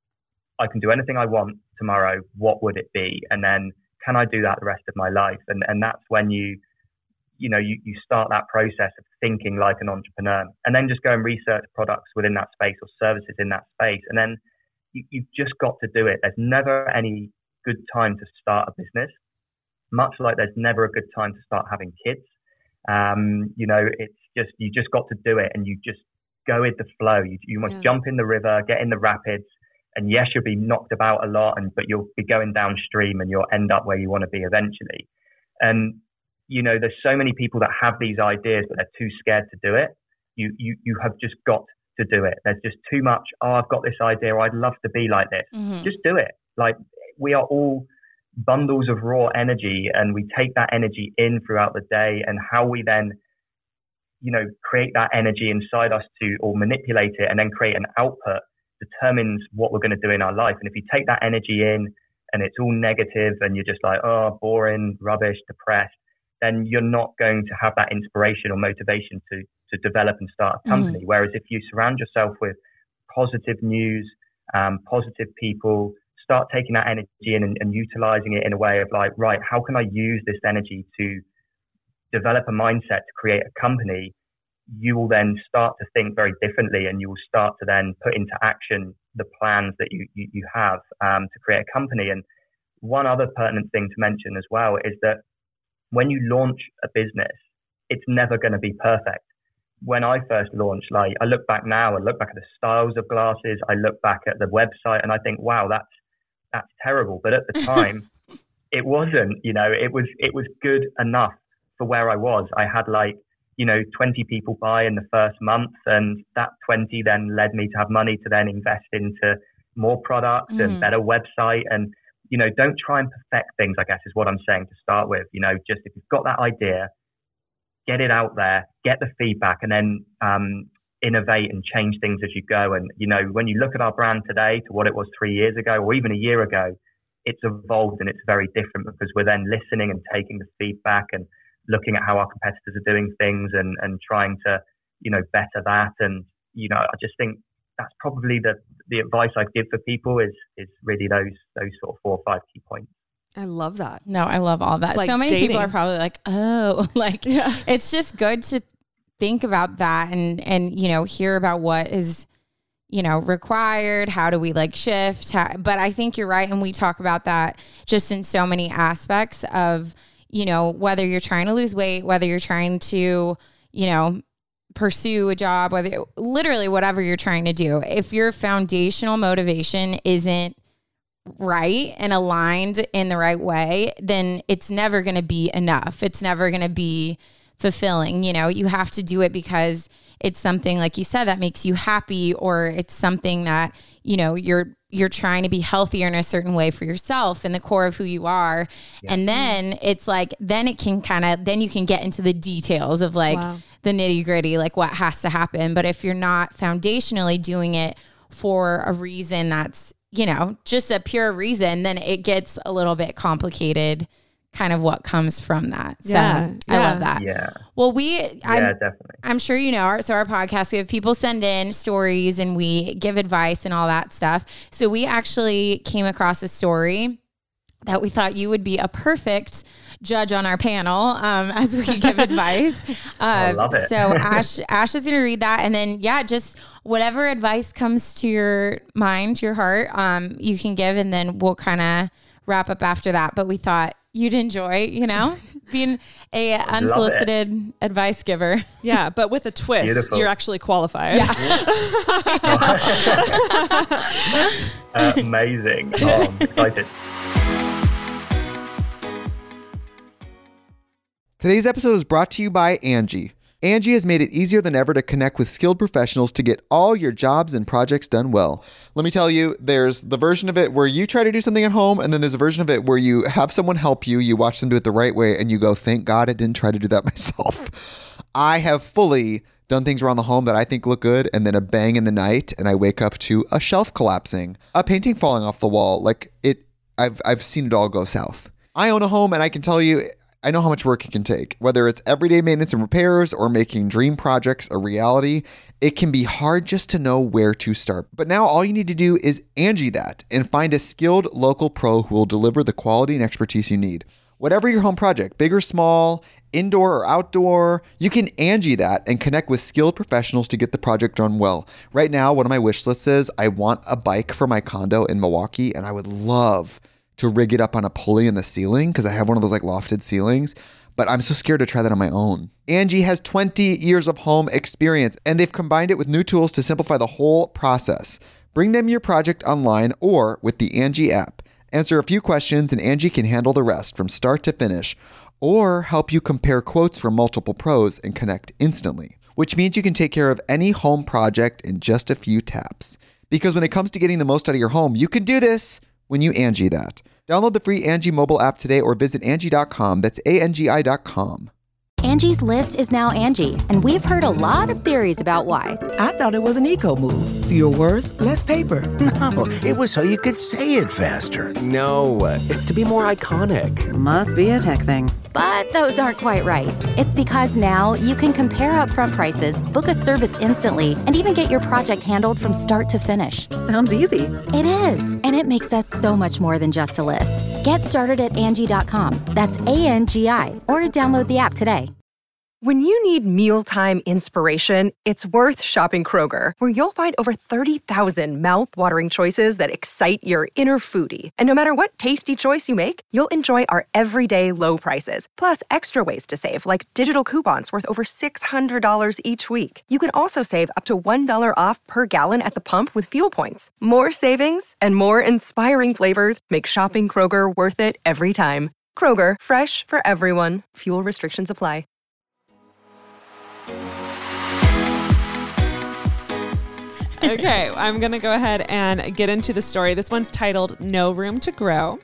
I can do anything I want tomorrow. What would it be? And then can I do that the rest of my life? And and that's when you, you know, you, you start that process of thinking like an entrepreneur, and then just go and research products within that space or services in that space. And then you, you've just got to do it. There's never any good time to start a business, much like there's never a good time to start having kids. Um, you know, it's just, you just got to do it, and you just go with the flow. You, you must yeah. jump in the river, get in the rapids, and yes, you'll be knocked about a lot, and but you'll be going downstream and you'll end up where you want to be eventually. And, you know, there's so many people that have these ideas, but they're too scared to do it. You, you, you have just got to do it. There's just too much, oh, I've got this idea, or I'd love to be like this. Mm-hmm. Just do it. Like, we are all bundles of raw energy, and we take that energy in throughout the day, and how we then, you know, create that energy inside us to, or manipulate it and then create an output, determines what we're going to do in our life. And if you take that energy in and it's all negative and you're just like, oh, boring, rubbish, depressed, then you're not going to have that inspiration or motivation to, to develop and start a company. Mm-hmm. Whereas if you surround yourself with positive news, um, positive people, start taking that energy in and, and utilizing it in a way of like, right, how can I use this energy to develop a mindset to create a company? You will then start to think very differently, and you will start to then put into action the plans that you, you, you have um, to create a company. And one other pertinent thing to mention as well is that when you launch a business, it's never going to be perfect. when I first launched, like I look back now, I look back at the styles of glasses, I look back at the website and I think, wow, that's, that's terrible. But at the time it wasn't, you know, it was, it was good enough for where I was. I had like, you know, twenty people buy in the first month, and that twenty then led me to have money to then invest into more products mm. and better website. And, you know, don't try and perfect things, I guess is what I'm saying to start with. You know, just if you've got that idea, get it out there, get the feedback, and then um, innovate and change things as you go. And, you know, when you look at our brand today to what it was three years ago or even a year ago, it's evolved and it's very different because we're then listening and taking the feedback and looking at how our competitors are doing things and, and trying to, you know, better that. And, you know, I just think that's probably the, the advice I'd give for people is, is really those, those sort of four or five key points. I love that. No, I love all that. Like so many dating. people are probably like, oh, like yeah. It's just good to think about that and, and, you know, hear about what is, you know, required. How do we like shift? How, but I think you're right. And we talk about that just in so many aspects of, you know, whether you're trying to lose weight, whether you're trying to, you know, pursue a job, whether literally whatever you're trying to do. If your foundational motivation isn't right and aligned in the right way, then it's never going to be enough. It's never going to be fulfilling. You know, you have to do it because it's something, like you said, that makes you happy, or it's something that, you know, you're, you're trying to be healthier in a certain way for yourself and the core of who you are. Yeah. And then it's like, then it can kind of, then you can get into the details of like wow. the nitty gritty, like what has to happen. But if you're not foundationally doing it for a reason that's, you know, just a pure reason, then it gets a little bit complicated, kind of what comes from that. So yeah, I yeah. love that. Yeah. Well, we, I'm, yeah, definitely. I'm sure, you know, our, so our podcast, we have people send in stories and we give advice and all that stuff. So we actually came across a story that we thought you would be a perfect judge on our panel um, as we give advice. Um, I love it. So Ash, Ash is going to read that. And then, yeah, just whatever advice comes to your mind, your heart, um, you can give, and then we'll kind of wrap up after that. But we thought you'd enjoy, you know, being a unsolicited advice giver. Yeah, but with a twist, Beautiful. You're actually qualified. Yeah. uh, amazing. Oh, I'm excited. Today's episode is brought to you by Angie. Angie has made it easier than ever to connect with skilled professionals to get all your jobs and projects done well. Let me tell you, there's the version of it where you try to do something at home, and then there's a version of it where you have someone help you, you watch them do it the right way, and you go, thank God I didn't try to do that myself. I have fully done things around the home that I think look good, and then a bang in the night, and I wake up to a shelf collapsing, a painting falling off the wall. Like it, I've I've seen it all go south. I own a home, and I can tell you, I know how much work it can take. Whether it's everyday maintenance and repairs or making dream projects a reality, it can be hard just to know where to start. But now all you need to do is Angie that and find a skilled local pro who will deliver the quality and expertise you need. Whatever your home project, big or small, indoor or outdoor, you can Angie that and connect with skilled professionals to get the project done well. Right now, one of my wish lists is I want a bike for my condo in Milwaukee, and I would love to rig it up on a pulley in the ceiling because I have one of those like lofted ceilings, but I'm so scared to try that on my own. Angie has twenty years of home experience, and they've combined it with new tools to simplify the whole process. Bring them your project online or with the Angie app. Answer a few questions and Angie can handle the rest from start to finish, or help you compare quotes from multiple pros and connect instantly, which means you can take care of any home project in just a few taps. Because when it comes to getting the most out of your home, you can do this when you Angie that. Download the free Angie mobile app today or visit Angie dot com. That's A N G I dot com. Angie's List is now Angie, and we've heard a lot of theories about why. I thought it was an eco move. Fewer words, less paper. No, it was so you could say it faster. No, it's to be more iconic. Must be a tech thing. But those aren't quite right. It's because now you can compare upfront prices, book a service instantly, and even get your project handled from start to finish. Sounds easy. It is, and it makes us so much more than just a list. Get started at Angie dot com. That's A N G I, or download the app today. When you need mealtime inspiration, it's worth shopping Kroger, where you'll find over thirty thousand mouth-watering choices that excite your inner foodie. And no matter what tasty choice you make, you'll enjoy our everyday low prices, plus extra ways to save, like digital coupons worth over six hundred dollars each week. You can also save up to one dollar off per gallon at the pump with fuel points. More savings and more inspiring flavors make shopping Kroger worth it every time. Kroger, fresh for everyone. Fuel restrictions apply. Okay, I'm going to go ahead and get into the story. This one's titled No Room to Grow.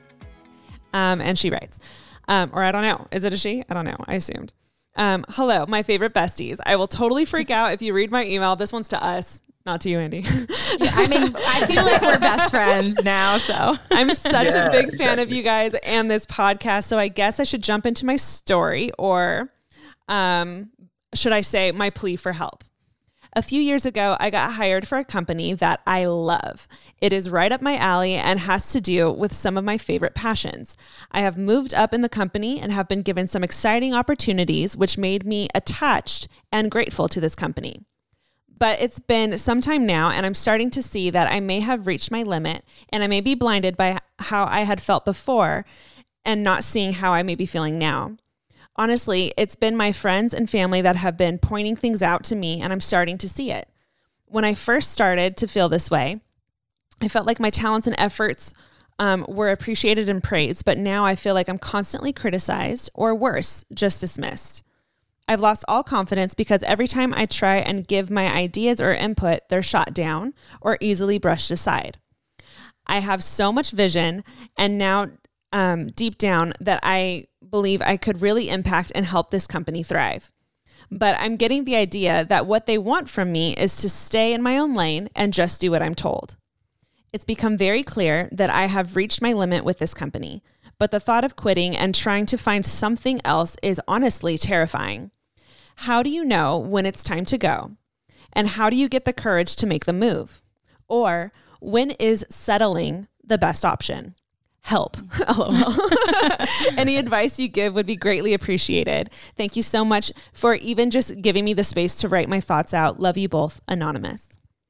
Um, and she writes, um, or I don't know. Is it a she? I don't know. I assumed. Um, hello, my favorite besties. I will totally freak out if you read my email. This one's to us, not to you, Andy. Yeah, I mean, I feel like we're best friends now, so. I'm such Yeah, a big fan exactly. of you guys and this podcast, so I guess I should jump into my story, or um, should I say my plea for help. A few years ago, I got hired for a company that I love. It is right up my alley and has to do with some of my favorite passions. I have moved up in the company and have been given some exciting opportunities, which made me attached and grateful to this company. But it's been some time now, and I'm starting to see that I may have reached my limit, and I may be blinded by how I had felt before and not seeing how I may be feeling now. Honestly, it's been my friends and family that have been pointing things out to me, and I'm starting to see it. When I first started to feel this way, I felt like my talents and efforts um, were appreciated and praised, but now I feel like I'm constantly criticized, or worse, just dismissed. I've lost all confidence because every time I try and give my ideas or input, they're shot down or easily brushed aside. I have so much vision, and now um, deep down that I believe I could really impact and help this company thrive. But I'm getting the idea that what they want from me is to stay in my own lane and just do what I'm told. It's become very clear that I have reached my limit with this company, but the thought of quitting and trying to find something else is honestly terrifying. How do you know when it's time to go? And how do you get the courage to make the move? Or when is settling the best option? Help. LOL. Any advice you give would be greatly appreciated. Thank you so much for even just giving me the space to write my thoughts out. Love you both. Anonymous.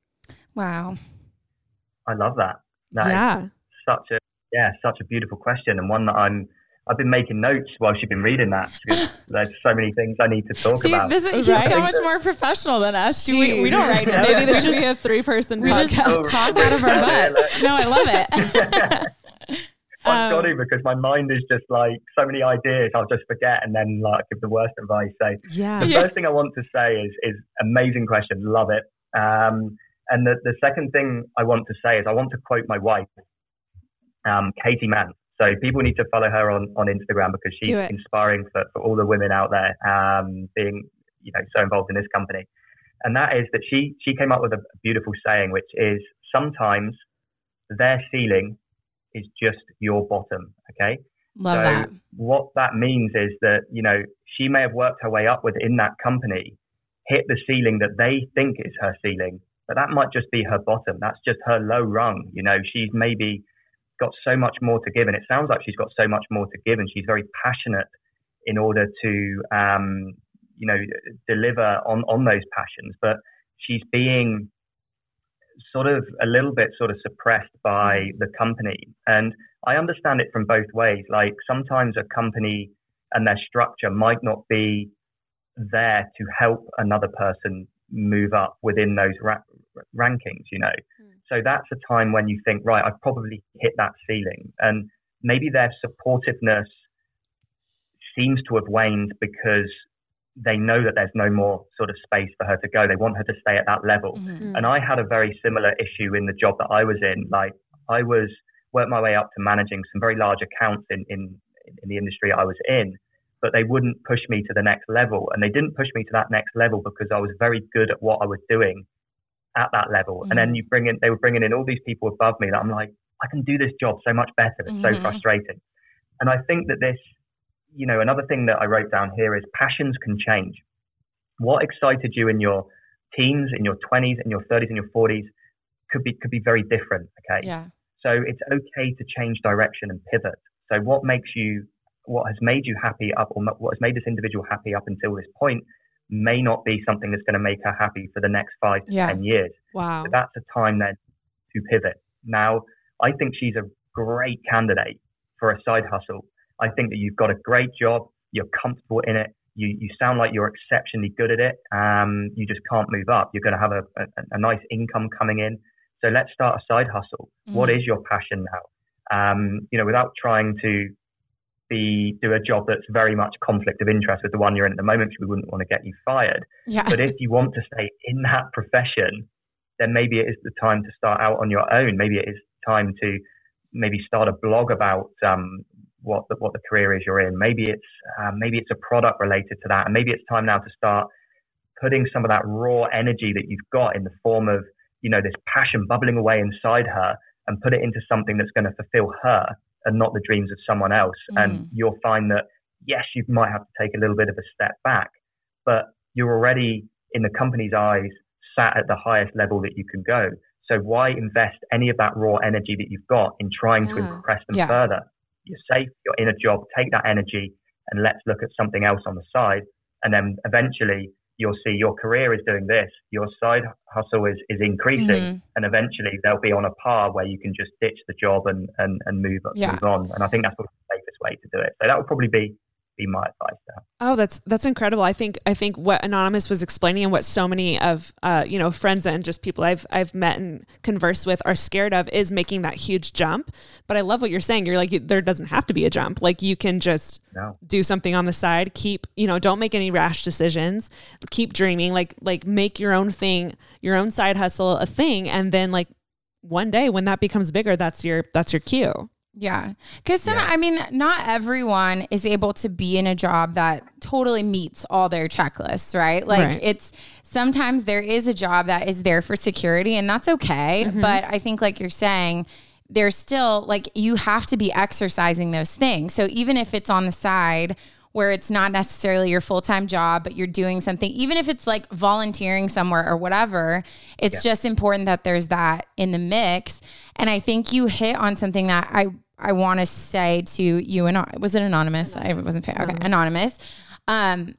Wow. I love that. That yeah. is such a yeah, such a beautiful question, and one that I'm I've been making notes while she's been reading that, because there's so many things I need to talk See, about. this is, he's Right? so much more professional than us. Do we, we don't write notes. Maybe this We should be just- a three-person We podcast. just talk out of our butts. No, I love it. I've Um, got to, because my mind is just like so many ideas. I'll just forget and then like give the worst advice. So Yeah. the Yeah. first thing I want to say is is amazing question, love it. Um, and the the second thing I want to say is I want to quote my wife, um, Katie Mann. So people need to follow her on on Instagram, because she's Do it. inspiring for, for all the women out there, um, being you know so involved in this company. And that is that she she came up with a beautiful saying, which is sometimes their ceiling is just your bottom. Okay. Love so that. what that means is that, you know, she may have worked her way up within that company, hit the ceiling that they think is her ceiling, but that might just be her bottom. That's just her low rung. You know, she's maybe got so much more to give, and it sounds like she's got so much more to give, and she's very passionate in order to, um, you know, deliver on, on those passions, but she's being sort of a little bit sort of suppressed by the company. And I understand it from both ways. Like sometimes a company and their structure might not be there to help another person move up within those ra- rankings, you know. Mm. So that's a time when you think, right, I've probably hit that ceiling. And maybe their supportiveness seems to have waned because they know that there's no more sort of space for her to go. They want her to stay at that level. Mm-hmm. And I had a very similar issue in the job that I was in. Like I was worked my way up to managing some very large accounts in, in, in the industry I was in, but they wouldn't push me to the next level. And they didn't push me to that next level because I was very good at what I was doing at that level. Mm-hmm. And then you bring in, they were bringing in all these people above me that I'm like, I can do this job so much better. It's mm-hmm. so frustrating. And I think that this, you know, another thing that I wrote down here is passions can change. What excited you in your teens, in your twenties, in your thirties, in your forties could be could be very different. Okay. Yeah. So it's okay to change direction and pivot. So what makes you, what has made you happy up, or what has made this individual happy up until this point, may not be something that's going to make her happy for the next five to Yeah. ten years. Wow. So that's a time then to pivot. Now, I think she's a great candidate for a side hustle. I think that you've got a great job. You're comfortable in it. You you sound like you're exceptionally good at it. Um, you just can't move up. You're going to have a, a, a nice income coming in. So let's start a side hustle. Mm. What is your passion now? Um, you know, without trying to be do a job that's very much conflict of interest with the one you're in at the moment, because we wouldn't want to get you fired. Yeah. But if you want to stay in that profession, then maybe it is the time to start out on your own. Maybe it is time to maybe start a blog about um, what the, what the career is you're in. Maybe it's uh, maybe it's a product related to that, and maybe it's time now to start putting some of that raw energy that you've got in the form of, you know, this passion bubbling away inside her, and put it into something that's going to fulfill her and not the dreams of someone else. Mm. And you'll find that, yes, you might have to take a little bit of a step back, but you're already in the company's eyes sat at the highest level that you can go. So why invest any of that raw energy that you've got in trying yeah. to impress them yeah. further? You're safe, you're in a job, take that energy and let's look at something else on the side. And then eventually you'll see your career is doing this, your side hustle is, is increasing, mm-hmm. and eventually they'll be on a par where you can just ditch the job and, and, and move, yeah. move on. And I think that's the safest way to do it. So that would probably be be my advice there. Oh, that's that's incredible. I think I think what Anonymous was explaining and what so many of uh, you know, friends and just people I've I've met and conversed with are scared of is making that huge jump. But I love what you're saying. You're like, there doesn't have to be a jump. Like you can just no. do something on the side. Keep, you know, don't make any rash decisions. Keep dreaming. Like like make your own thing, your own side hustle a thing, and then like one day when that becomes bigger, that's your that's your cue. Yeah. Cause some, Yeah. I mean, not everyone is able to be in a job that totally meets all their checklists, right? Like Right. it's, sometimes there is a job that is there for security and that's okay. Mhm. But I think like you're saying, there's still like, you have to be exercising those things. So even if it's on the side where it's not necessarily your full-time job, but you're doing something, even if it's like volunteering somewhere or whatever, it's Yeah. just important that there's that in the mix. And I think you hit on something that I, I want to say to you, and was it Anonymous? Anonymous. I wasn't paying. Okay. Anonymous. Um,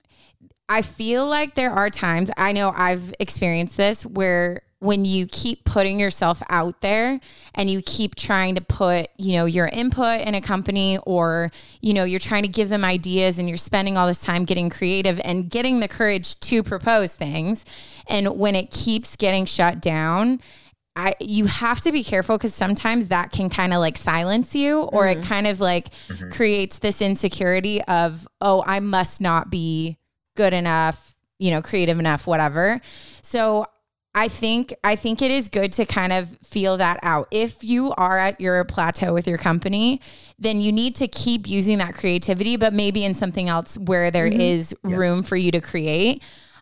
I feel like there are times, I know I've experienced this, where when you keep putting yourself out there and you keep trying to put, you know, your input in a company, or, you know, you're trying to give them ideas and you're spending all this time getting creative and getting the courage to propose things. And when it keeps getting shut down, I, you have to be careful, because sometimes that can kind of like silence you, or mm-hmm. it kind of like mm-hmm. creates this insecurity of, oh, I must not be good enough, you know, creative enough, whatever. So I think, I think it is good to kind of feel that out. If you are at your plateau with your company, then you need to keep using that creativity, but maybe in something else where there mm-hmm. is yeah. room for you to create.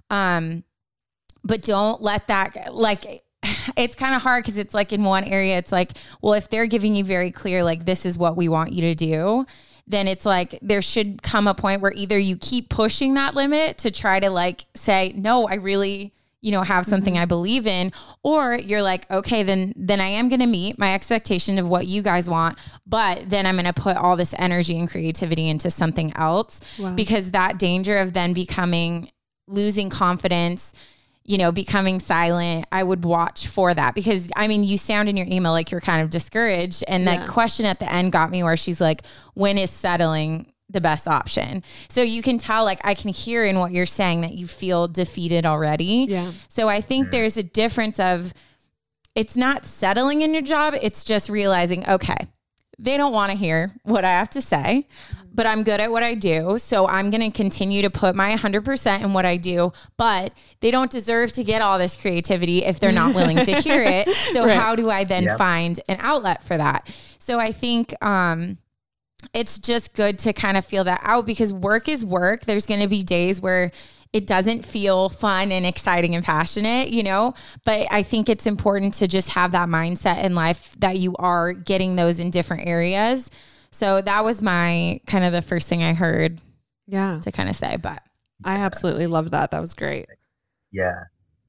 Um, but don't let that, like, it's kind of hard because it's like in one area, it's like, well, if they're giving you very clear, like, this is what we want you to do, then it's like, there should come a point where either you keep pushing that limit to try to like say, no, I really, you know, have something mm-hmm. I believe in, or you're like, okay, then, then I am going to meet my expectation of what you guys want, but then I'm going to put all this energy and creativity into something else. Wow. Because that danger of then becoming, losing confidence, you know, becoming silent, I would watch for that, because I mean, you sound in your email like you're kind of discouraged. And yeah. that question at the end got me, where she's like, when is settling the best option? So you can tell, like, I can hear in what you're saying that you feel defeated already. Yeah. So I think there's a difference of, it's not settling in your job. It's just realizing, okay, they don't want to hear what I have to say, but I'm good at what I do. So I'm going to continue to put my one hundred percent in what I do, but they don't deserve to get all this creativity if they're not willing to hear it. So right. how do I then yep. find an outlet for that? So I think, um, it's just good to kind of feel that out, because work is work. There's going to be days where it doesn't feel fun and exciting and passionate, you know, but I think it's important to just have that mindset in life that you are getting those in different areas. So that was my kind of the first thing I heard yeah, to kind of say, but I absolutely loved that. That was great. Yeah.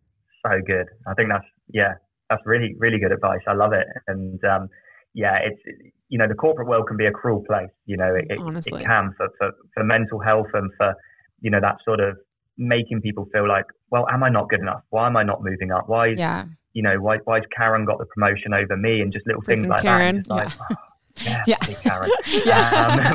So good. I think that's, yeah, that's really, really good advice. I love it. And, um, yeah, it's, you know, the corporate world can be a cruel place, you know, it, it, it can for, for, for mental health and for, you know, that sort of making people feel like, well, am I not good enough? Why am I not moving up? Why is, yeah. you know, why, why's Karen got the promotion over me? And just little Freaking things like Karen. that. Like, Yeah. oh, yeah, Yeah. hey, Karen. Yeah. Um,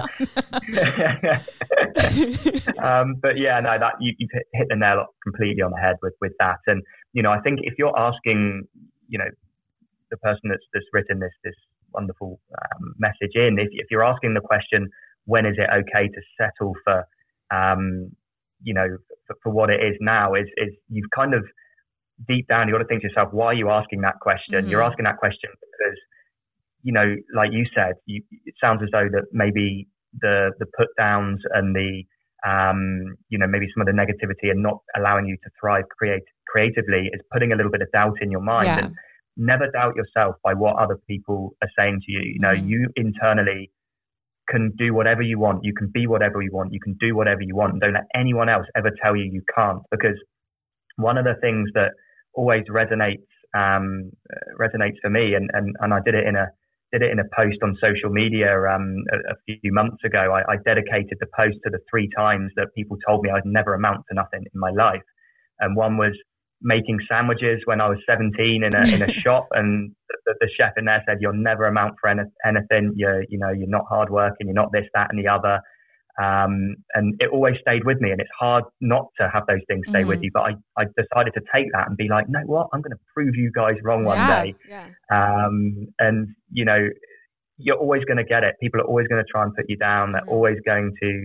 but, uh, um, but yeah, no, that you, you've hit, hit the nail completely on the head with, with that. And, you know, I think if you're asking, you know, the person that's, that's written this, this wonderful um, message in, if, if you're asking the question, when is it okay to settle for, um, you know, for, for what it is now, is, is you've kind of deep down, you got to think to yourself, why are you asking that question? Mm-hmm. You're asking that question because, you know, like you said, you, it sounds as though that maybe the the put downs and the, um, you know, maybe some of the negativity and not allowing you to thrive create, creatively is putting a little bit of doubt in your mind. Yeah. And never doubt yourself by what other people are saying to you. You know, Mm-hmm. you internally can do whatever you want. You can be whatever you want. You can do whatever you want. And don't let anyone else ever tell you you can't. Because one of the things that always resonates um, resonates for me, and, and, and I did it in a did it in a post on social media um, a, a few months ago. I, I dedicated the post to the three times that people told me I'd never amount to nothing in my life. And one was making sandwiches when I was seventeen in a in a shop, and the, the chef in there said, "You'll never amount for any, anything. You're you know you're not hardworking. You're not this, that, and the other." Um, and it always stayed with me, and it's hard not to have those things stay mm-hmm. with you. But I, I decided to take that and be like, no, what? I'm going to prove you guys wrong one yeah, day. Yeah. Um, and you know, you're always going to get it. People are always going to try and put you down. They're mm-hmm. always going to,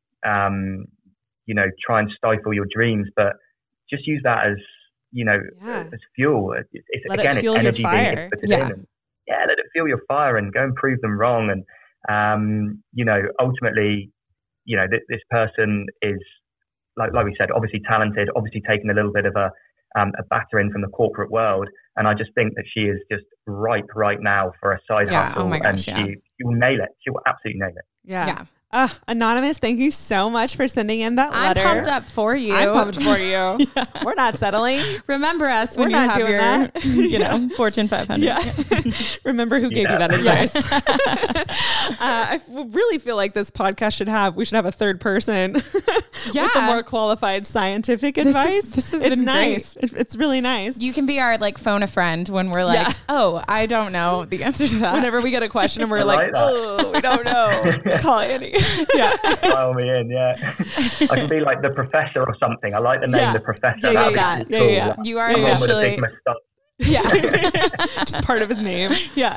um, you know, try and stifle your dreams. But just use that as, you know, yeah. as fuel. It's, it's let again, it fuel it's energy your fire. being put yeah. in. And, yeah, let it fuel your fire and go and prove them wrong. And um, you know, ultimately, you know, th- this person is, like like we said, obviously talented, obviously taking a little bit of a um, a battering from the corporate world. And I just think that she is just ripe right now for a side yeah. hustle. Oh my gosh, and yeah. she, she will nail it. She will absolutely nail it. Yeah. Yeah. Uh, Anonymous, thank you so much for sending in that I'm letter. pumped up for you. I'm pumped for you. yeah. We're not settling. Remember us We're when you not have doing your, that. you know, Fortune five hundred. Yeah. Remember who gave Yeah. you that advice. uh, I f- really feel like this podcast should have, we should have a third person Yeah. with the more qualified scientific This advice. is- this has it's been nice. It, it's really nice. You can be our like phone a friend when we're like, Yeah. oh, I don't know the answer to that. Whenever we get a question and we're I like, like that. oh, we don't know. Call Annie. yeah. File me in, yeah. I can be like the professor or something. I like the name Yeah. the professor. Yeah, yeah, That'd be yeah. really Yeah, cool. yeah, yeah. Like, You are someone with a officially, big moustache. yeah, Just part of his name. yeah.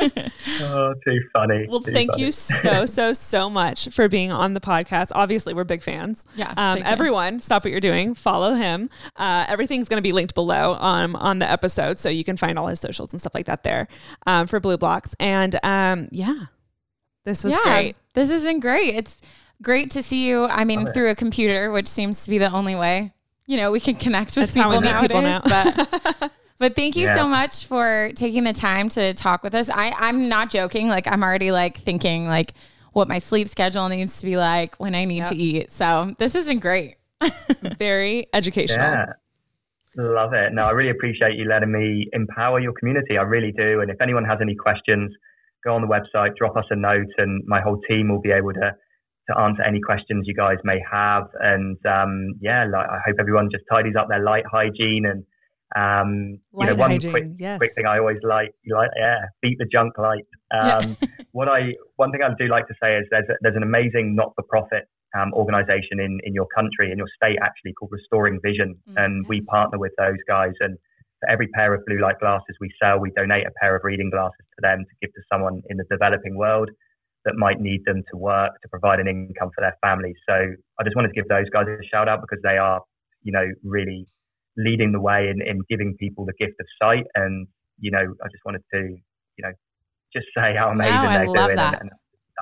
Oh, too funny. Well, too thank funny. you so, so, so much for being on the podcast. Obviously, we're big fans. Yeah, Um, big fans. everyone, stop what you're doing. Follow him. Uh, everything's going to be linked below um, on the episode, so you can find all his socials and stuff like that there um, for Blue Blocks. And um, yeah, this was yeah, great. This has been great. It's great to see you. I mean, Oh, yeah. through a computer, which seems to be the only way, you know, we can connect with That's how we people meet nowadays. people now. But, but thank you Yeah. so much for taking the time to talk with us. I, I'm not joking. Like, I'm already like thinking like what my sleep schedule needs to be like when I need Yep. to eat. So this has been great. Very educational. Yeah. Love it. No, I really appreciate you letting me empower your community. I really do. And if anyone has any questions, go on the website, drop us a note, and my whole team will be able to to answer any questions you guys may have. And um, yeah, like, I hope everyone just tidies up their light hygiene. And um, you know, Light one hygiene, quick yes. quick thing I always like, you like, yeah, beat the junk light. Um, what I one thing I do like to say is there's a, there's an amazing not for profit um, organization in in your country, in your state actually, called Restoring Vision, Mm, and we yes. partner with those guys. And for every pair of blue light glasses we sell, we donate a pair of reading glasses to them to give to someone in the developing world that might need them to work, to provide an income for their families. So I just wanted to give those guys a shout out because they are, you know, really leading the way in, in giving people the gift of sight. And, you know, I just wanted to, you know, just say how amazing No, I they're love doing. that. And, and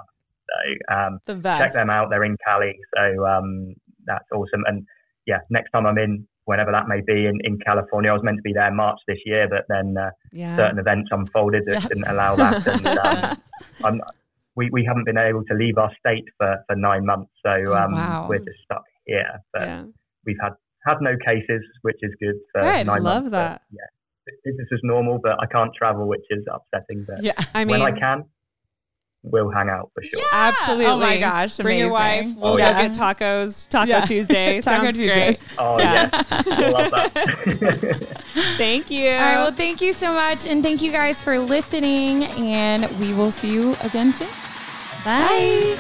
so um, The best. check them out. They're in Cali. So um, that's awesome. And yeah, next time I'm in, whenever that may be in, in California, I was meant to be there in March this year, but then uh, Yeah. certain events unfolded that Yeah. didn't allow that. And um, I'm, we, we haven't been able to leave our state for, for nine months. So um, Oh, wow. we're just stuck here. But Yeah. we've had, had no cases, which is good for Good. nine Love months. that. But, yeah, business is normal, but I can't travel, which is upsetting. But Yeah. I mean, when I can, we'll hang out for sure. Absolutely. Oh my gosh, Bring your wife. amazing. We'll Oh, go yeah. get tacos. Taco Yeah. Tuesday. Taco Sounds Tuesdays. great. Oh, Yeah. yes. I love that. Thank you. All right, well, thank you so much. And thank you guys for listening. And we will see you again soon. Bye.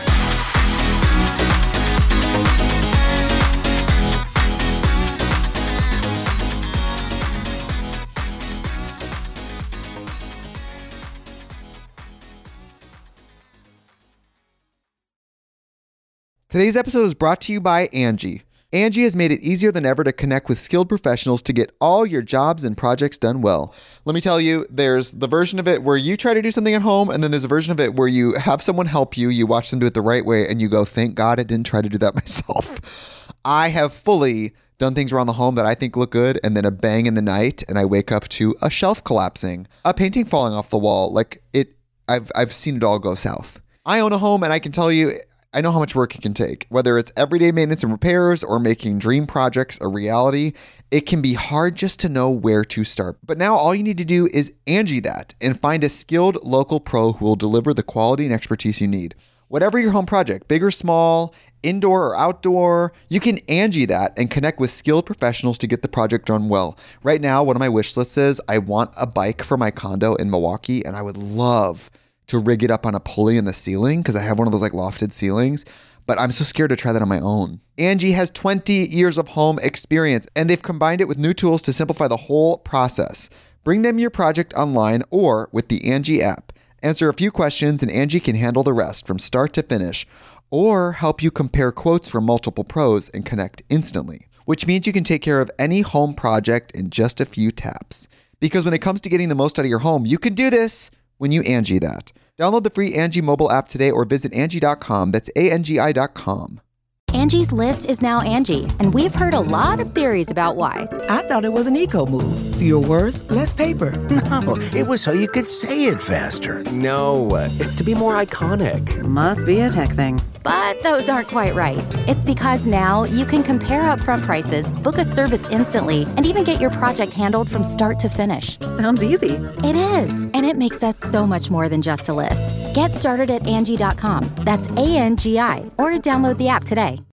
Today's episode is brought to you by Angie. Angie has made it easier than ever to connect with skilled professionals to get all your jobs and projects done well. Let me tell you, there's the version of it where you try to do something at home, and then there's a version of it where you have someone help you, you watch them do it the right way, and you go, thank God I didn't try to do that myself. I have fully done things around the home that I think look good, and then a bang in the night, and I wake up to a shelf collapsing, a painting falling off the wall. Like it, I've I've seen it all go south. I own a home, and I can tell you, I know how much work it can take. Whether it's everyday maintenance and repairs or making dream projects a reality, it can be hard just to know where to start. But now all you need to do is Angie that and find a skilled local pro who will deliver the quality and expertise you need. Whatever your home project, big or small, indoor or outdoor, you can Angie that and connect with skilled professionals to get the project done well. Right now, one of my wish lists is I want a bike for my condo in Milwaukee, and I would love to rig it up on a pulley in the ceiling because I have one of those like lofted ceilings, but I'm so scared to try that on my own. Angie has twenty years of home experience, and they've combined it with new tools to simplify the whole process. Bring them your project online or with the Angie app. Answer a few questions and Angie can handle the rest from start to finish, or help you compare quotes from multiple pros and connect instantly, which means you can take care of any home project in just a few taps. Because when it comes to getting the most out of your home, you can do this when you Angie that. Download the free Angie mobile app today or visit Angie dot com. That's A N G I dot com. Angie's List is now Angie, and we've heard a lot of theories about why. I thought it was an eco move. Fewer words, less paper. No, it was so you could say it faster. No, it's to be more iconic. Must be a tech thing. But those aren't quite right. It's because now you can compare upfront prices, book a service instantly, and even get your project handled from start to finish. Sounds easy. It is, and it makes us so much more than just a list. Get started at Angie dot com. That's A N G I, or download the app today.